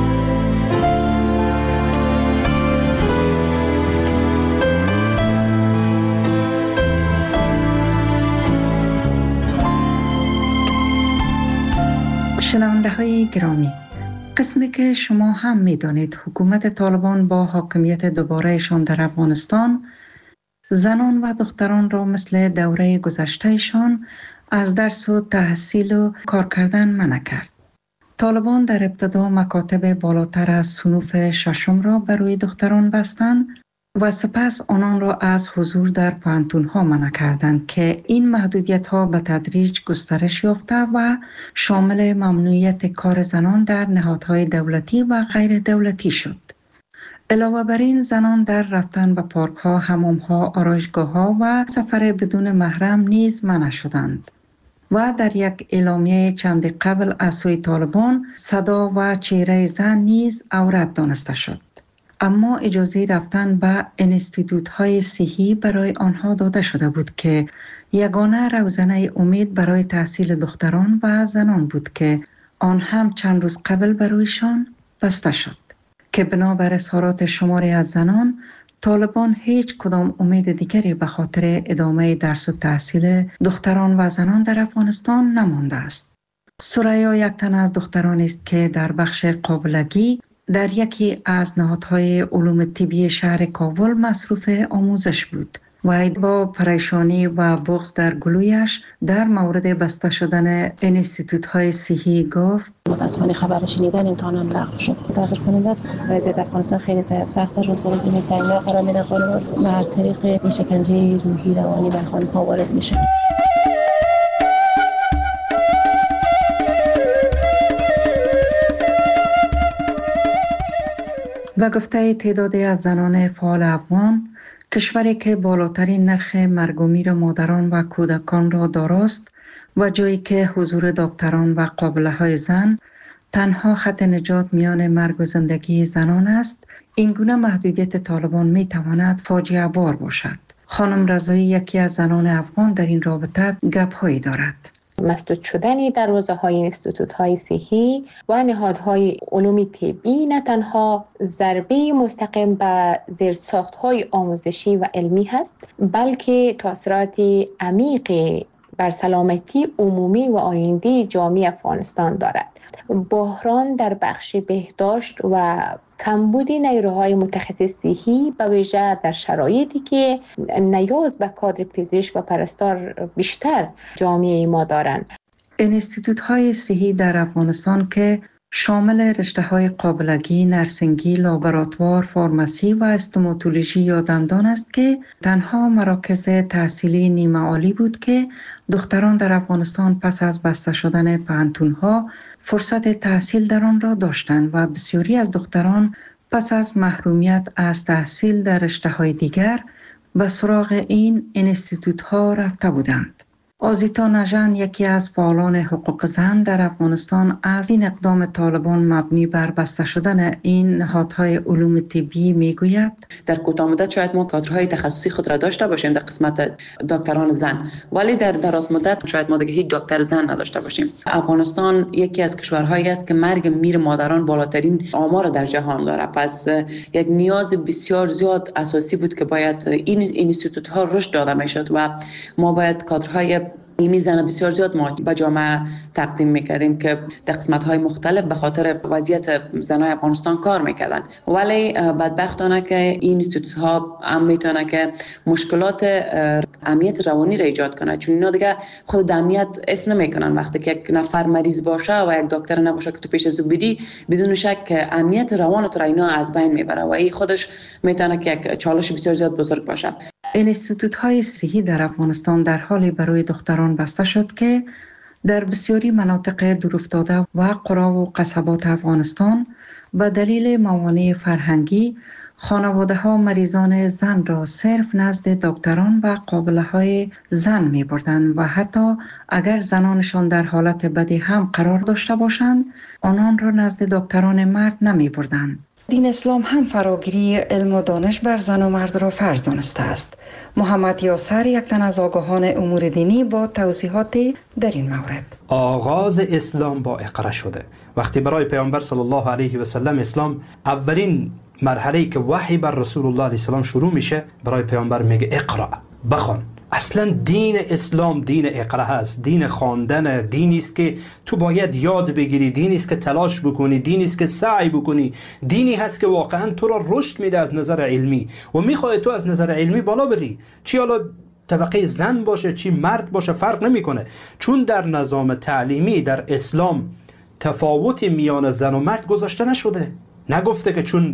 شنونده های گرامی، قسمی که شما هم می دانید حکومت طالبان با حاکمیت دوبارهشان در افغانستان زنان و دختران را مثل دوره گذشتهشان از درس و تحصیل و کار کردن منع کرد. طالبان در ابتدا مکاتب بالاتر از صنوف ششم را بر روی دختران بستند و سپس آنان را از حضور در پانتون‌ها منع کردند که این محدودیت ها به تدریج گسترش یافته و شامل ممنوعیت کار زنان در نهادهای دولتی و غیر دولتی شد. علاوه بر این زنان در رفتن به پارک ها، حمام ها، آرایشگاه ها و سفر بدون محرم نیز منع شدند. و در یک اعلامیه چند قبل از سوی طالبان صدا و چهره زن نیز عورت دانسته شد. اما اجازه رفتن به انستیتوت های صحی برای آنها داده شده بود که یگانه روزنه امید برای تحصیل دختران و زنان بود که آن هم چند روز قبل برویشان بسته شد که بنابر اظهارات شماری از زنان طالبان هیچ کدام امید دیگری به خاطر ادامه درس و تحصیل دختران و زنان در افغانستان نمانده است. سریا یک تن از دختران است که در بخش قابلگی در یکی از نهادهای علوم طبی شهر کابل مصروف آموزش بود و با پریشانی و بغض در گلویش در مورد بسته شدن انستیتوت های صحی گفت: متاسفانه خبر شنیدن امتحانم لغو شد. متاسف کننده است. وضعیت افغانستان خیلی سخت است. روزگار دینی تعیین قرار میده خانم و هر طریق این شکنجه روحی روانی بر خانم ها وارد میشه. و گفته تعدادی از زنان فعال افغان، کشوری که بالاترین نرخ مرگ و میر مادران و کودکان را داراست و جایی که حضور دکتران و قابله های زن تنها خط نجات میان مرگ و زندگی زنان است، این گونه محدودیت طالبان می تواند فاجعه بار باشد. خانم رضایی یکی از زنان افغان در این رابطه گپ هایی دارد. مسدود شدن دروازه های انستیتوت های صحی و نهادهای علوم طبی نه تنها ضربه مستقیم به زیرساخت های آموزشی و علمی هست، بلکه تاثیرات عمیق بر سلامتی عمومی و آینده جامعه افغانستان دارد. بحران در بخش بهداشت و کمبود نیروهای متخصص صحی به ویژه در شرایطی که نیاز به کادر پزشک و پرستار بیشتر جامعه ما دارند. انستیتوت های صحی در افغانستان که شامل رشته های قابلگی، نرسنگی، لابراتوار، فارماسی و استوماتولوژی یا دندان است که تنها مراکز تحصیلی نیمه عالی بود که دختران در افغانستان پس از بسته شدن پانتون‌ها فرصت تحصیل در آن را داشتند و بسیاری از دختران پس از محرومیت از تحصیل در رشته‌های دیگر به سراغ این انستیتوت‌ها رفته بودند. آزیتا نژن یکی از فعالان حقوق زن در افغانستان از این اقدام طالبان مبنی بر بسته شدن این نهادهای علوم طبی میگوید: در کوتاه مدت شاید ما کادرهای تخصصی خود را داشته باشیم در قسمت دکتران زن، ولی در دراز مدت شاید ما دیگه هیچ دکتر زن نداشته باشیم. افغانستان یکی از کشورهایی است که مرگ میر مادران بالاترین آمار در جهان داره، پس یک نیاز بسیار زیاد اساسی بود که باید این اینستیتوت ها رشد داده میشد و ما باید کادرهای علمی زن بسیار زیاد ما به جامعه تقدیم میکردیم که در قسمت‌های مختلف به خاطر وضعیت زنای افغانستان کار میکردن، ولی بدبختانه که این اینستیتوت‌ها هم میتونه که مشکلات امنیت روانی را ایجاد کنه، چون اینا دیگه خود امنیت اسم نمیکنن. وقتی که یک نفر مریض باشه و یک دکتر نباشه که تو پیش از او بدی، بدون شک امنیت روان تو را اینا از بین میبره و این خودش میتونه که یک چالش بسیار زیاد بزرگ باشه. انستیتوت های صحی در افغانستان در حالی برای دختران بسته شد که در بسیاری مناطق دورافتاده و قرى و قصبات افغانستان به دلیل موانع فرهنگی خانواده ها مریضان زن را صرف نزد دکتران و قابله های زن می بردند و حتی اگر زنانشان در حالت بدی هم قرار داشته باشند آنان را نزد دکتران مرد نمی بردند. دین اسلام هم فراگیری علم و دانش بر زن و مرد را فرض دانسته است. محمد یاسر یک تن از آگاهان امور دینی با توضیحات در این مورد: آغاز اسلام با اقرا شده. وقتی برای پیامبر صلی الله علیه و سلم اسلام اولین مرحله که وحی بر رسول الله علیه السلام شروع میشه، برای پیامبر میگه اقرا، بخوان. اصلا دین اسلام دین اقرا هست، دین خواندن، دینی است که تو باید یاد بگیری، دینی است که تلاش بکنی، دینی است که سعی بکنی، دینی هست که واقعا تو را رشد میده از نظر علمی و میخواد تو از نظر علمی بالا بری. چی حالا طبقه زن باشه چی مرد باشه فرق نمیکنه، چون در نظام تعلیمی در اسلام تفاوتی میان زن و مرد گذاشته نشده. نگفته که چون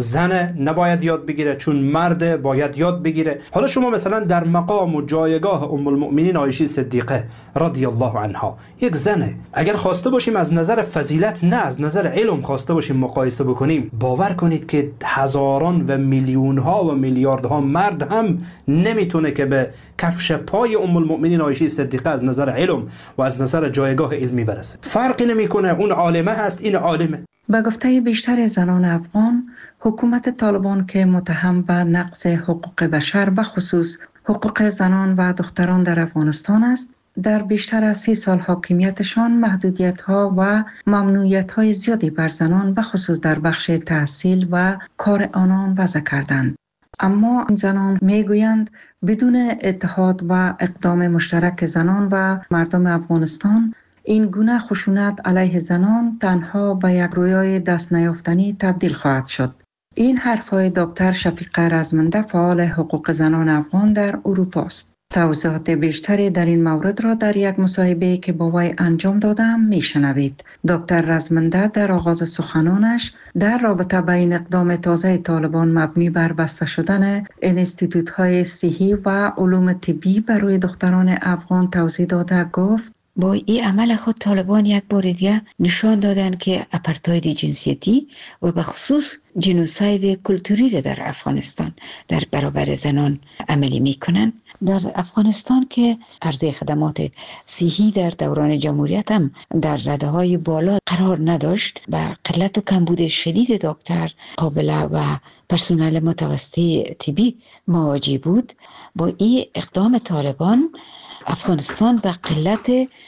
زن نباید یاد بگیره چون مرد باید یاد بگیره. حالا شما مثلا در مقام و جایگاه ام المؤمنین عایشه صدیقه رضی الله عنها، یک زنه، اگر خواسته باشیم از نظر فضیلت نه از نظر علم خواسته باشیم مقایسه بکنیم، باور کنید که هزاران و میلیون ها و میلیاردها مرد هم نمیتونه که به کفش پای ام المؤمنین عایشه صدیقه از نظر علم و از نظر جایگاه علمی برسه. فرقی نمیکنه، اون عالمه هست این عالمه. به گفته بیشتر زنان افغان، حکومت طالبان که متهم به نقض حقوق بشر به خصوص حقوق زنان و دختران در افغانستان است، در بیشتر از سی سال حاکمیتشان محدودیت ها و ممنوعیت های زیادی بر زنان به خصوص در بخش تحصیل و کار آنان وضع کردند. اما این زنان میگویند بدون اتحاد و اقدام مشترک زنان و مردم افغانستان، این گونه خشونت علیه زنان تنها به یک رویای دست نیافتنی تبدیل خواهد شد. این حرفهای دکتر شفیقه رزمنده فعال حقوق زنان افغان در اروپا است. توضیحات بیشتری در این مورد را در یک مصاحبه که با وی انجام دادم میشنوید. دکتر رزمنده در آغاز سخنانش در رابطه با این اقدام تازه طالبان مبنی بر بسته شدن انستیتوت‌های صحی و علوم طبی برای دختران افغان توضیح داده گفت: با این عمل خود طالبان یک بار دیگه نشان دادن که اپارتاید جنسیتی و به خصوص جنوساید کلتوری را در افغانستان در برابر زنان عملی میکنن. در افغانستان که عرضه خدمات صحی در دوران جمهوریت هم در رده های بالا قرار نداشت و قلت و کمبود شدید دکتر قابله و پرسنل متوسطه طبی مواجه بود، با این اقدام طالبان افغانستان به قلت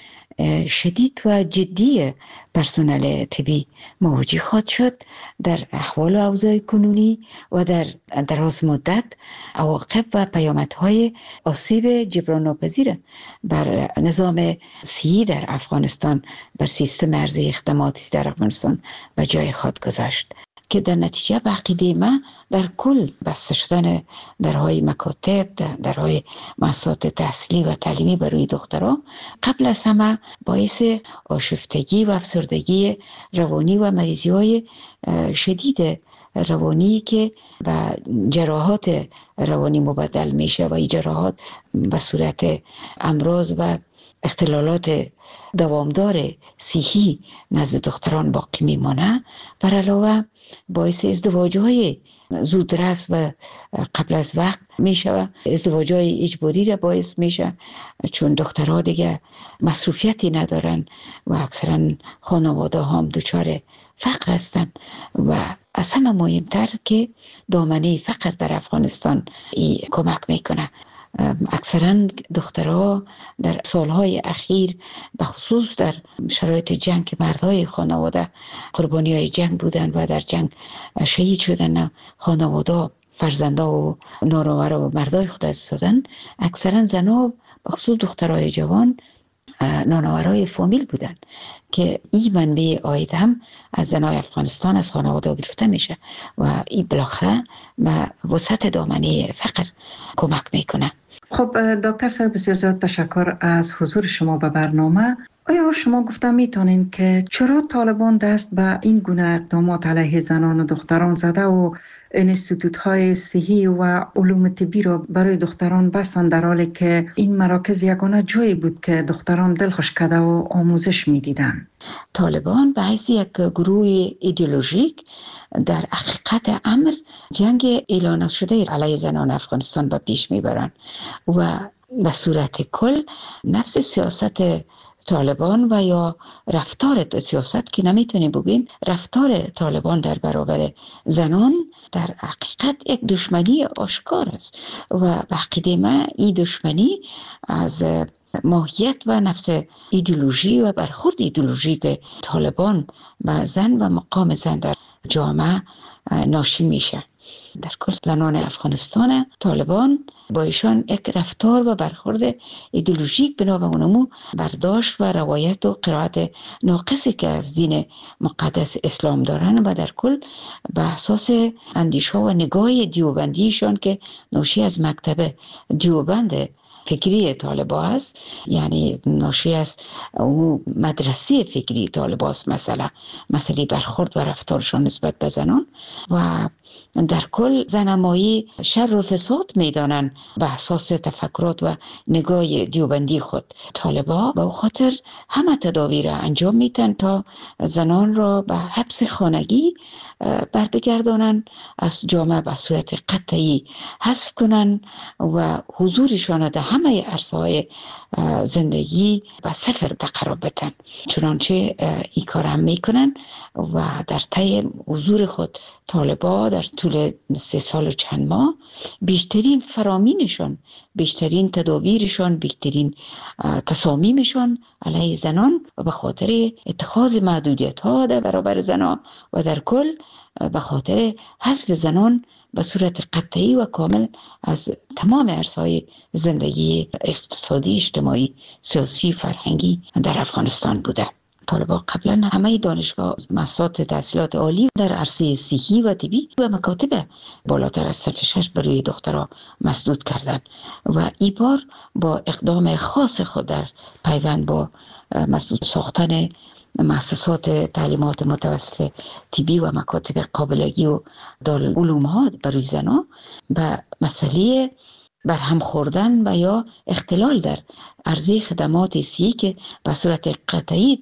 شدید و جدی پرسنل طبی مواجه خواهد شد. در احوال و اوضاع کنونی و در دراز مدت عواقب و پیامدهای آسیب جبران ناپذیر بر نظام صحی در افغانستان، بر سیستم ارزی خدماتی در افغانستان به جای خود گذاشت که در نتیجه به عقیده ما در کل بسته شدن درهای مکاتب، درهای مؤسسات تحصیلی و تعلیمی برای دخترها قبل از همه باعث آشفتگی و افسردگی روانی و مریضی های شدید روانی که به جراحات روانی مبدل میشه و این جراحات به صورت امراض و اختلالات دوامدار صحی نزد دختران باقی میمانه. بر علاوه باعث ازدواج‌های زودرس و قبل از وقت میشه، ازدواج‌های اجباری را باعث میشه، چون دخترها دیگه مصروفیتی ندارن و اکثرا خانواده هم دچار فقر هستن و از همه مهمتر که دامنه فقر در افغانستان ای کمک میکنه. اکثرا دخترها در سالهای اخیر به خصوص در شرایط جنگ که مردهای خانواده قربانی های جنگ بودن و در جنگ شهید شدن، خانواده فرزنده و نانآور و مردای خود از دادن، اکثرا زنها به خصوص دخترهای جوان نانآورای فامیل بودن که این منبع عاید هم از زنای افغانستان از خانواده گرفته میشه و این بالاخره به وسط دامنه فقر کمک میکنه. خب دکتر صاحب بسیار زیاد تشکر از حضور شما به برنامه. آیا شما گفته میتونین که چرا طالبان دست به این گونه اقدامات علیه زنان و دختران زده و انستیتوت های صحی و علوم طبی را برای دختران بستند، در حالی که این مراکز یگانه جایی بود که دختران دلخوش کرده و آموزش میدیدن؟ طالبان به حیث یک گروه ایدئولوژیک در حقیقت امر جنگ اعلان شده علیه زنان افغانستان به پیش میبرند و به صورت کل نفس سیاست طالبان و یا رفتار سیاست که نمیتونیم بگیم رفتار طالبان در برابر زنان در حقیقت یک دشمنی آشکار است و به عقیده من این دشمنی از ماهیت و نفس ایدئولوژی و برخورد ایدئولوژی که طالبان و زن و مقام زن در جامعه ناشی میشه. در کل زنان افغانستان طالبان با ایشان یک رفتار و برخورد ایدئولوژیک بنا به اونمو برداشت و روایت و قرائت ناقصی که از دین مقدس اسلام دارن و در کل به اساس اندیشه و نگاه دیوبندیشان که ناشی از مکتب دیوبند فکری طالبا است، یعنی ناشی از او مدرسه فکری طالبا است، مثلا مسئله برخورد و رفتارشان نسبت به زنان و در کل زنمایی شر و فساد میدانن به اساس تفکرات و نگاه دیوبندی خود. طالبا به خاطر همه تدابیر انجام میتن تا زنان را به حبس خانگی بر بگردانن، از جامعه به صورت قطعی حذف کنن و حضورشان در همه عرصه‌های زندگی و صفر قرار بدن. چنانچه این کار هم میکنن و در طی حضور خود طالبا در طول سه سال و چند ماه بیشترین فرامینشان، بیشترین تدابیرشان، بیشترین تصامیمشان علیه زنان و به خاطر اتخاذ محدودیت ها در برابر زنان و در کل به خاطر حذف زنان به صورت قطعی و کامل از تمام عرصه‌های زندگی اقتصادی، اجتماعی، سیاسی، فرهنگی در افغانستان بوده. طالبا قبلا همه دانشگاه مؤسسات تحصیلات عالی در عرصه صحی و طبی و مکاتب بالاتر از صف شش برای دخترها مسدود کردند و این بار با اقدام خاص خود در پیوند با مسدود ساختن مؤسسات تعلیمات متوسط طبی و مکاتب قابلگی و دارالعلوم ها برای زنان به مسئله برهم خوردن و یا اختلال در عرضه خدمات صحی که به صورت قطعی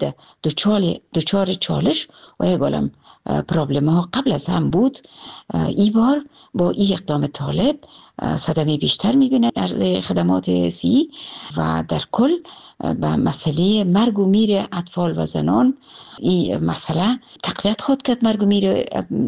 دچار چالش و یک عالم پرابلم ها قبل از هم بود، ای بار با این اقدام طالب صدمه بیشتر میبینه عرضه خدمات صحی و در کل به مسئله مرگ و میر اطفال و زنان این مسئله تقویت خود کرد. مرگ و میر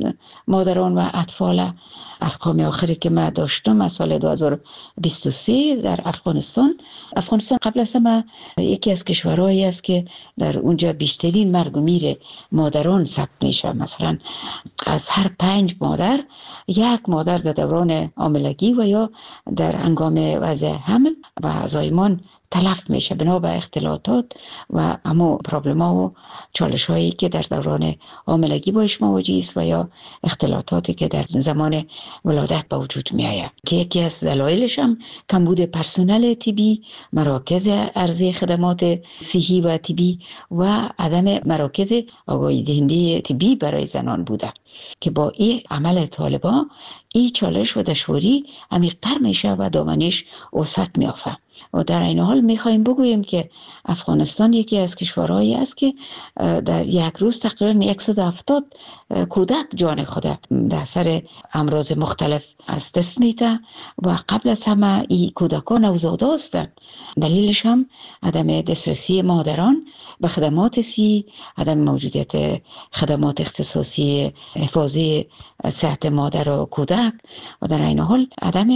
مادران و اطفال ارقام آخری که ما داشتم از سال دو هزار و بیست و سه در افغانستان افغانستان قبل از همه یکی از کشورهایی است که در اونجا بیشترین مرگ و میر مادران ثبت میشه. مثلا از هر پنج مادر یک مادر در دوران حاملگی و یا در هنگام وضع حمل و زایمان تلف میشه بنا به اختلالات و اما پرابلم ها و چالش هایی که در دوران حاملگی باش مواجه است و یا اختلالاتی که در زمان ولادت به وجود می آید که یکی از دلایلش هم کمبود پرسنل طبی، مراکز عرضه خدمات صحی و طبی و عدم مراکز آگاهی دهنده طبی برای زنان بوده که با این عمل طالبان این چالش و دشواری عمیق‌تر میشه و دامنش وسعت میافته. و در این حال میخوایم بگوییم که افغانستان یکی از کشورهایی است که در یک روز تقریبا صد و هفتاد کودک جان خود در اثر امراض مختلف از دست میده و قبل از همه این کودکان نوزاده هستند. دلیلش هم عدم دسترسی مادران به خدمات صحی، عدم موجودیت خدمات اختصاصی حفاظی صحت مادر و کودک و در این حال عدم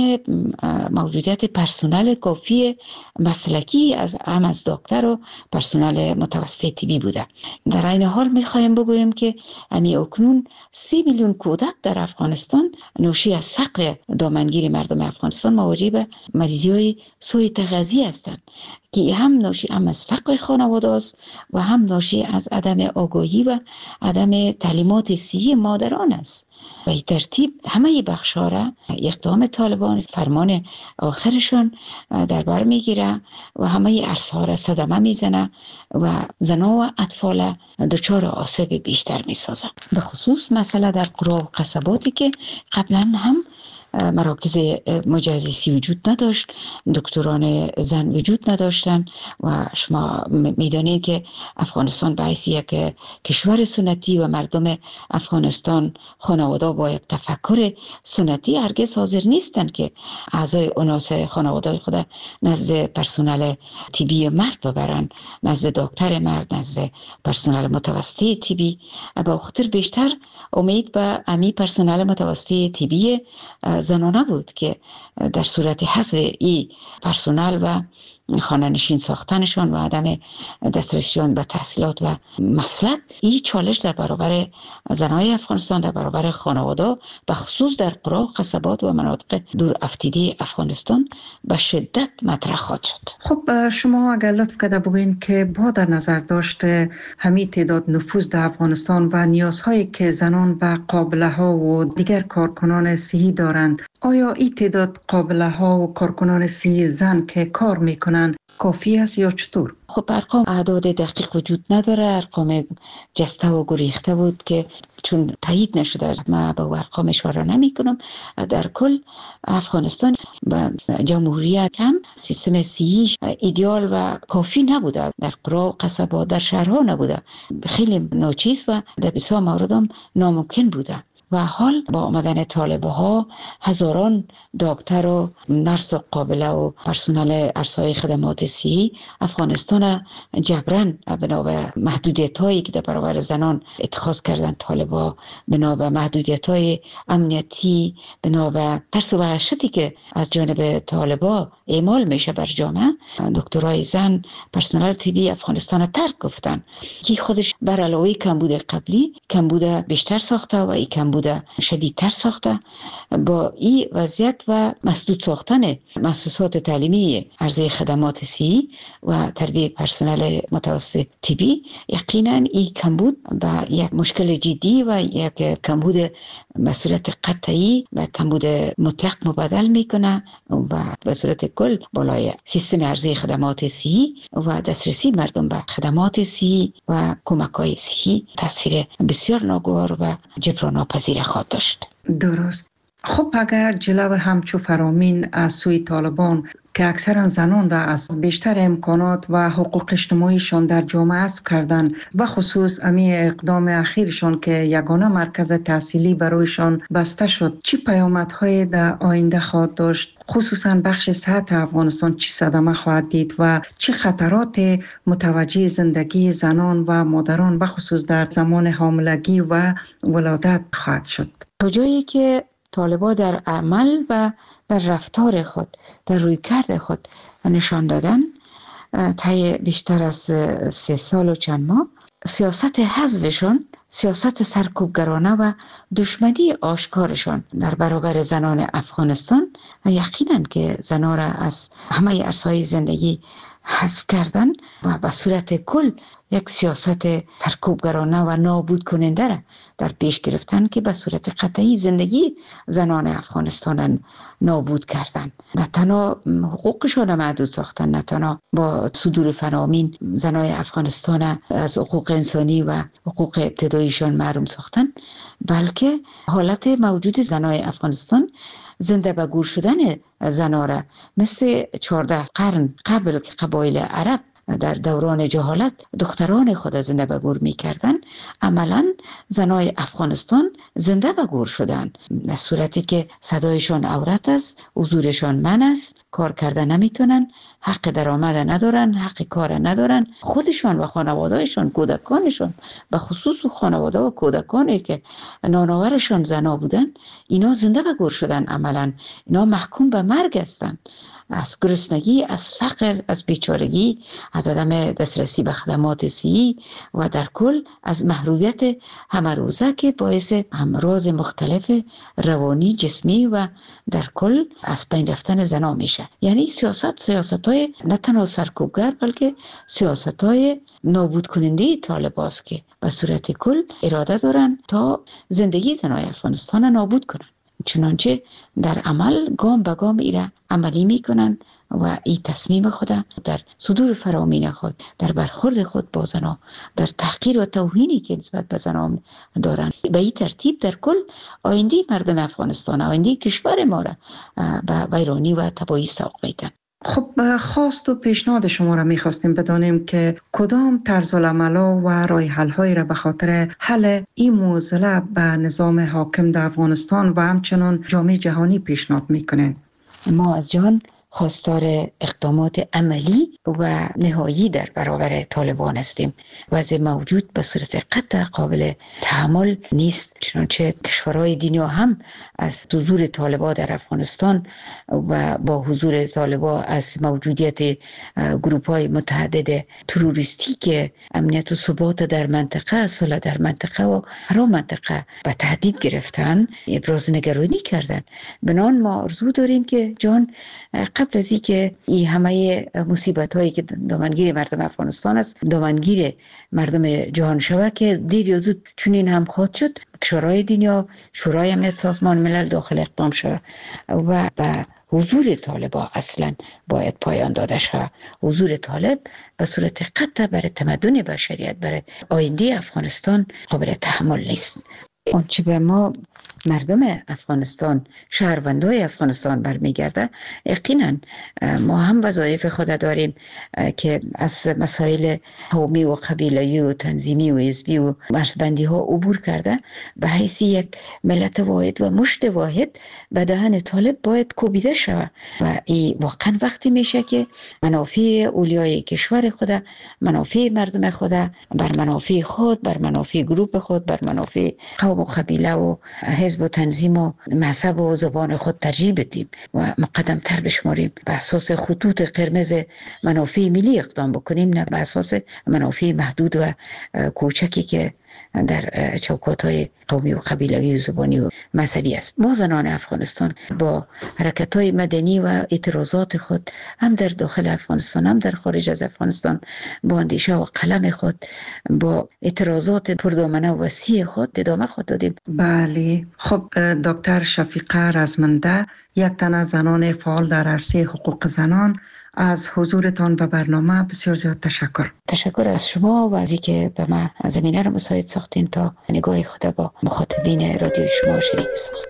موجودیت پرسنل کافی مسلکی از هم از دکتر و پرسنل متوسط طبی بوده. در این حال میخوایم بگویم که امی اکنون سی میلیون کودک در افغانستان ناشی از فقر دامنگیر مردم افغانستان مواجه به مریضی های سوء تغذیه هستند که هم ناشی هم از فقر خانواده است و هم ناشی از عدم آگاهی و عدم تعلیمات صحی مادران است. و این ترتیب همه بخش‌ها را اقدام طالبان فرمان آخرشون در بر میگیره و همه عرصه‌ها را صدمه میزنه و زنان و اطفال دچار آسیب بیشتر میسازه. به خصوص مسئله در قرى و قصباتی که قبلا هم مراکز مجهزی وجود نداشت، دکتران زن وجود نداشتن و شما میدانید که افغانستان به حیث یک کشور سنتی و مردم افغانستان خانواده با یک تفکر سنتی هرگز حاضر نیستند که اعضای اناس خانواده خود نزد پرسنل طبی مرد ببرن، نزد دکتر مرد، نزد پرسنل متوسطه طبی. با خاطر بیشتر امید به امی پرسنل متوسطه طبی زنانه بود که در صورت حذف این پرسنل و خانه نشین ساختنشان و عدم دسترسیشان به تحصیلات و مسلک، این چالش در برابر زنهای افغانستان، در برابر خانواده به خصوص در قرا، قصبات و مناطق دور افتیده افغانستان به شدت مطرح خواهد شد. خب شما اگر لطف کرده بگوین که با در نظر داشته همین تعداد نفوذ در افغانستان و نیازهایی که زنان به قابله ها و دیگر کارکنان صحی دارند، آیا این تعداد قابله ها و کارکنان صحی زن که کار میکنن کافی است یا چطور؟ خب ارقام اعداد دقیق وجود نداره، ارقام جسته و گریخته بود که چون تایید نشده ما به ارقام اشاره نمی کنم. در کل افغانستان و جمهوریت هم سیستم صحی ایدئال و کافی نبوده، در قرا و قصبات، در شهرها نبوده، خیلی ناچیز و در بسیار مورد هم ناممکن بوده. و حال با آمدن طالبه ها هزاران دکتر و نرس و قابله و پرسنل ارسای خدمات صحی افغانستان جبران بنا به محدودیت هایی که در برابر زنان اتخاذ کردن طالبه، بنا به محدودیت های امنیتی، بنا به ترس و وحشتی که از جانب طالبه اعمال میشه بر جامعه، دکترای زن پرسنل طبی افغانستان ترک گفتن که خودش بر علاوه کمبود قبلی کمبود بیشتر ساخته و این کمبود شدیدتر ساخته. با این وضعیت و مسدود ساختن مؤسسات تعلیمی عرضه خدمات صحی و تربیت پرسنل متوسط طبی، یقینا این کمبود به یک مشکل جدی و یک کمبود به صورت قطعی و کمبود مطلق مبادل میکنه و به صورت کل بالای سیستم عرضه خدمات صحی و دسترسی مردم به خدمات صحی و کمک‌های صحی تاثیر بسیار ناگوار و جبران ناپذیر خواهد داشت. درست. خب اگر جلو همچو فرامین از سوی طالبان که اکثرا زنان را از بیشتر امکانات و حقوق اجتماعیشان در جامعه حذف کردن و خصوص امی اقدام اخیرشان که یگانه مرکز تحصیلی برایشان بسته شد، چی پیامدهای در آینده خواهد داشت؟ خصوصا بخش صحت افغانستان چی صدمه خواهد دید و چه خطرات متوجه زندگی زنان و مادران و خصوص در زمان حاملگی و ولادت خواهد شد؟ تا جایی که طالبان در عمل و در رفتار خود، در رویکرد خود نشان دادن طی بیشتر از سه سال و چند ماه، سیاست حذفشان، سیاست سرکوبگرانه و دشمنی آشکارشان در برابر زنان افغانستان یقینا که زنان را از همه عرصه‌های زندگی حذف کردن و به صورت کل یک سیاست سرکوبگرانه و نابود کننده را در پیش گرفتن که به صورت قطعی زندگی زنان افغانستان نابود کردن. نه تنها حقوقشان محدود ساختن، نه تنها با صدور فرامین زنان افغانستان از حقوق انسانی و حقوق ابتداییشان محروم ساختن، بلکه حالت موجود زنان افغانستان زنده به گور شدن زنان را مثل چهارده قرن قبل که قبایل عرب در دوران جهالت دختران خود زنده به گور می کردن، عملا زنای افغانستان زنده به گور شدن، در صورتی که صدایشان عورت است، حضورشان من است، کار کردن نمیتونن، حق درآمد ندارن، حق کار ندارن، خودشان و خانوادهشان، کودکانشان، به خصوص خانواده و کودکانی که نانآورشان زنا بودن، اینا زنده به گور شدن، عملا اینا محکوم به مرگ هستند. از گرسنگی، از فقر، از بیچارگی، از عدم دسترسی به خدمات صحی و در کل از محرومیت همه روزه که باعث امراض مختلف روانی، جسمی و در کل از بین رفتن زنا میشه. یعنی سیاست سیاست‌های نه تنها سرکوبگر بلکه سیاست‌های نابود کننده طالباست که به صورت کل اراده دارن تا زندگی زنای افغانستان نابود کنن. چنانچه در عمل گام به گام ایره عملی میکنن و این تصمیم خود در صدور فرامین خود، در برخورد خود با زنان، در تحقیر و توهینی که نسبت به زنان دارن، به این ترتیب در کل آینده مردم افغانستان، آینده کشور ما را به ویرانی و تباهی سوق میدن. خب خواست و پیشنهاد شما را میخواستیم بدانیم که کدام طرز العمل و راه حل های را به خاطر حل این معضله به نظام حاکم در افغانستان و همچنان جامعه جهانی پیشنهاد میکنین؟ ما از جهان خواستار اقدامات عملی و نهایی در برابر طالبان هستیم. وضع موجود به صورت قطع قابل تحمل نیست، چنانچه کشورهای دنیا هم از حضور طالبان در افغانستان و با حضور طالبان از موجودیت گروه‌های متعدد تروریستی که امنیت و ثبات در منطقه، صلح در منطقه و هر منطقه به تهدید گرفتن، ابراز نگرانی کردن. بنان ما آرزو داریم که جان قبل از اینکه این همه مصیبت هایی که دامنگیر مردم افغانستان است دامنگیر مردم جهان شود که دیر یا زود چنین هم خواهد شد، کشورهای دنیا، شورای امنیت سازمان ملل داخل اقدام شود و به حضور طالبان اصلا باید پایان داده شود. حضور طالب به صورت قطع برای تمدن بشریت، برای آینده افغانستان قابل تحمل نیست. آنچه به ما مردم افغانستان، شهروندای افغانستان برمیگرده، یقینا ما هم وظایف خود داریم که از مسائل قومی و قبیله‌ای و تنظیمی و حزبی و مرزبندی ها عبور کرده به حیث یک ملت واحد و مشت واحد به دهن طالب باید کوبیده شود و این واقعا وقتی میشه که منافع اولیای کشور خود، منافع مردم خود بر منافع خود، بر منافع گروه خود، بر منافع قوم و قبیله و حزب و تنظیم و مذهب و زبان خود ترجیح بدیم و مقدم تر بشماریم، به اساس خطوط قرمز منافع ملی اقدام بکنیم، نه به اساس منافع محدود و کوچکی که در چوکات های قومی و قبیلوی و زبانی و مذهبی است. ما زنان افغانستان با حرکت های مدنی و اعتراضات خود هم در داخل افغانستان هم در خارج از افغانستان با اندیشه و قلم خود، با اعتراضات پردامنه و وسیع خود ادامه خود دادیم. بله، خب دکتر شفیقه رزمنده، یک تن از زنان فعال در عرصه حقوق زنان، از حضورتان به برنامه بسیار زیاد تشکر. تشکر از شما و از اینکه به ما زمینه را مساعد ساختین تا نگاه خود با مخاطبین رادیو شما شریک بسازم.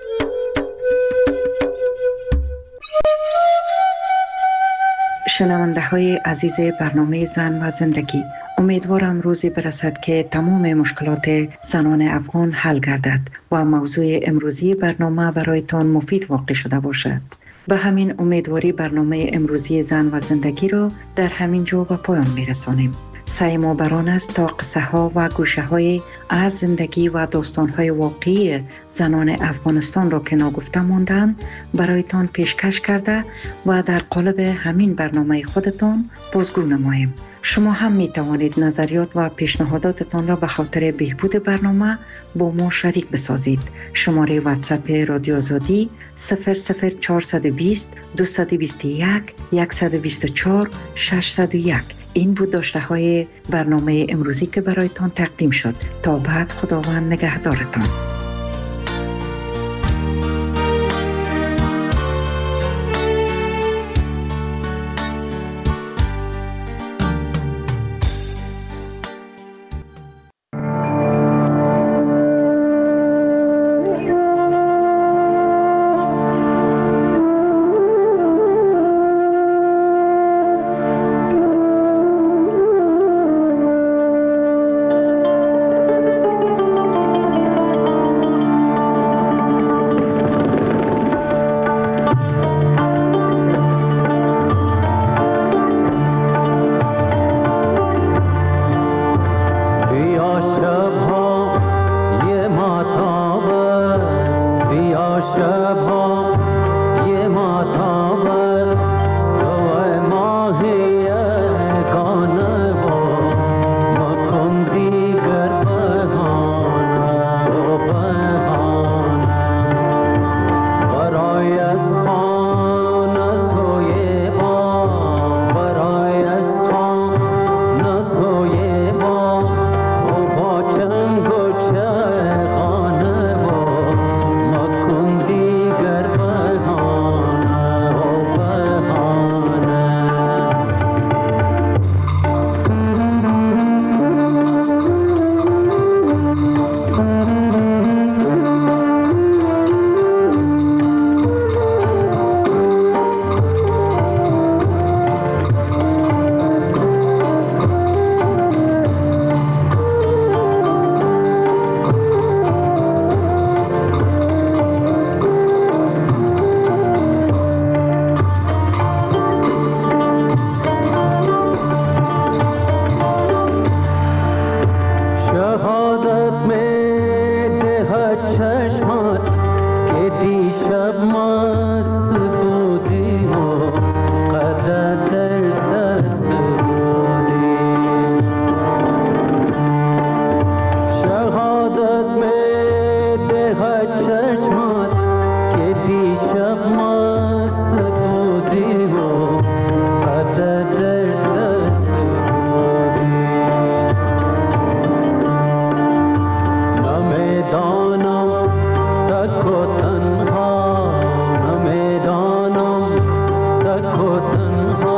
شنونده های عزیز برنامه زن و زندگی، امیدوارم روزی برسد که تمام مشکلات زنان افغان حل گردد و موضوع امروزی برنامه برایتان مفید واقع شده باشد. به همین امیدواری برنامه امروزی زن و زندگی را در همین جا به پایان میرسانیم. سعی ما بران است تا قصه ها و گوشه های از زندگی و داستان های واقعی زنان افغانستان را که ناگفته ماندند برایتان پیشکش کرده و در قالب همین برنامه خودتان بازگو نماییم. شما هم می توانید نظریات و پیشنهاداتتان را به خاطر بهبود برنامه با ما شریک بسازید. شماره واتساپ رادیو آزادی صفر صفر چهارصد و بیست دویست و بیست و یک صد و بیست و چهار ششصد و یک. این بود داشته های برنامه امروزی که برایتان تقدیم شد. تا بعد، خداوند نگهدارتان. تنها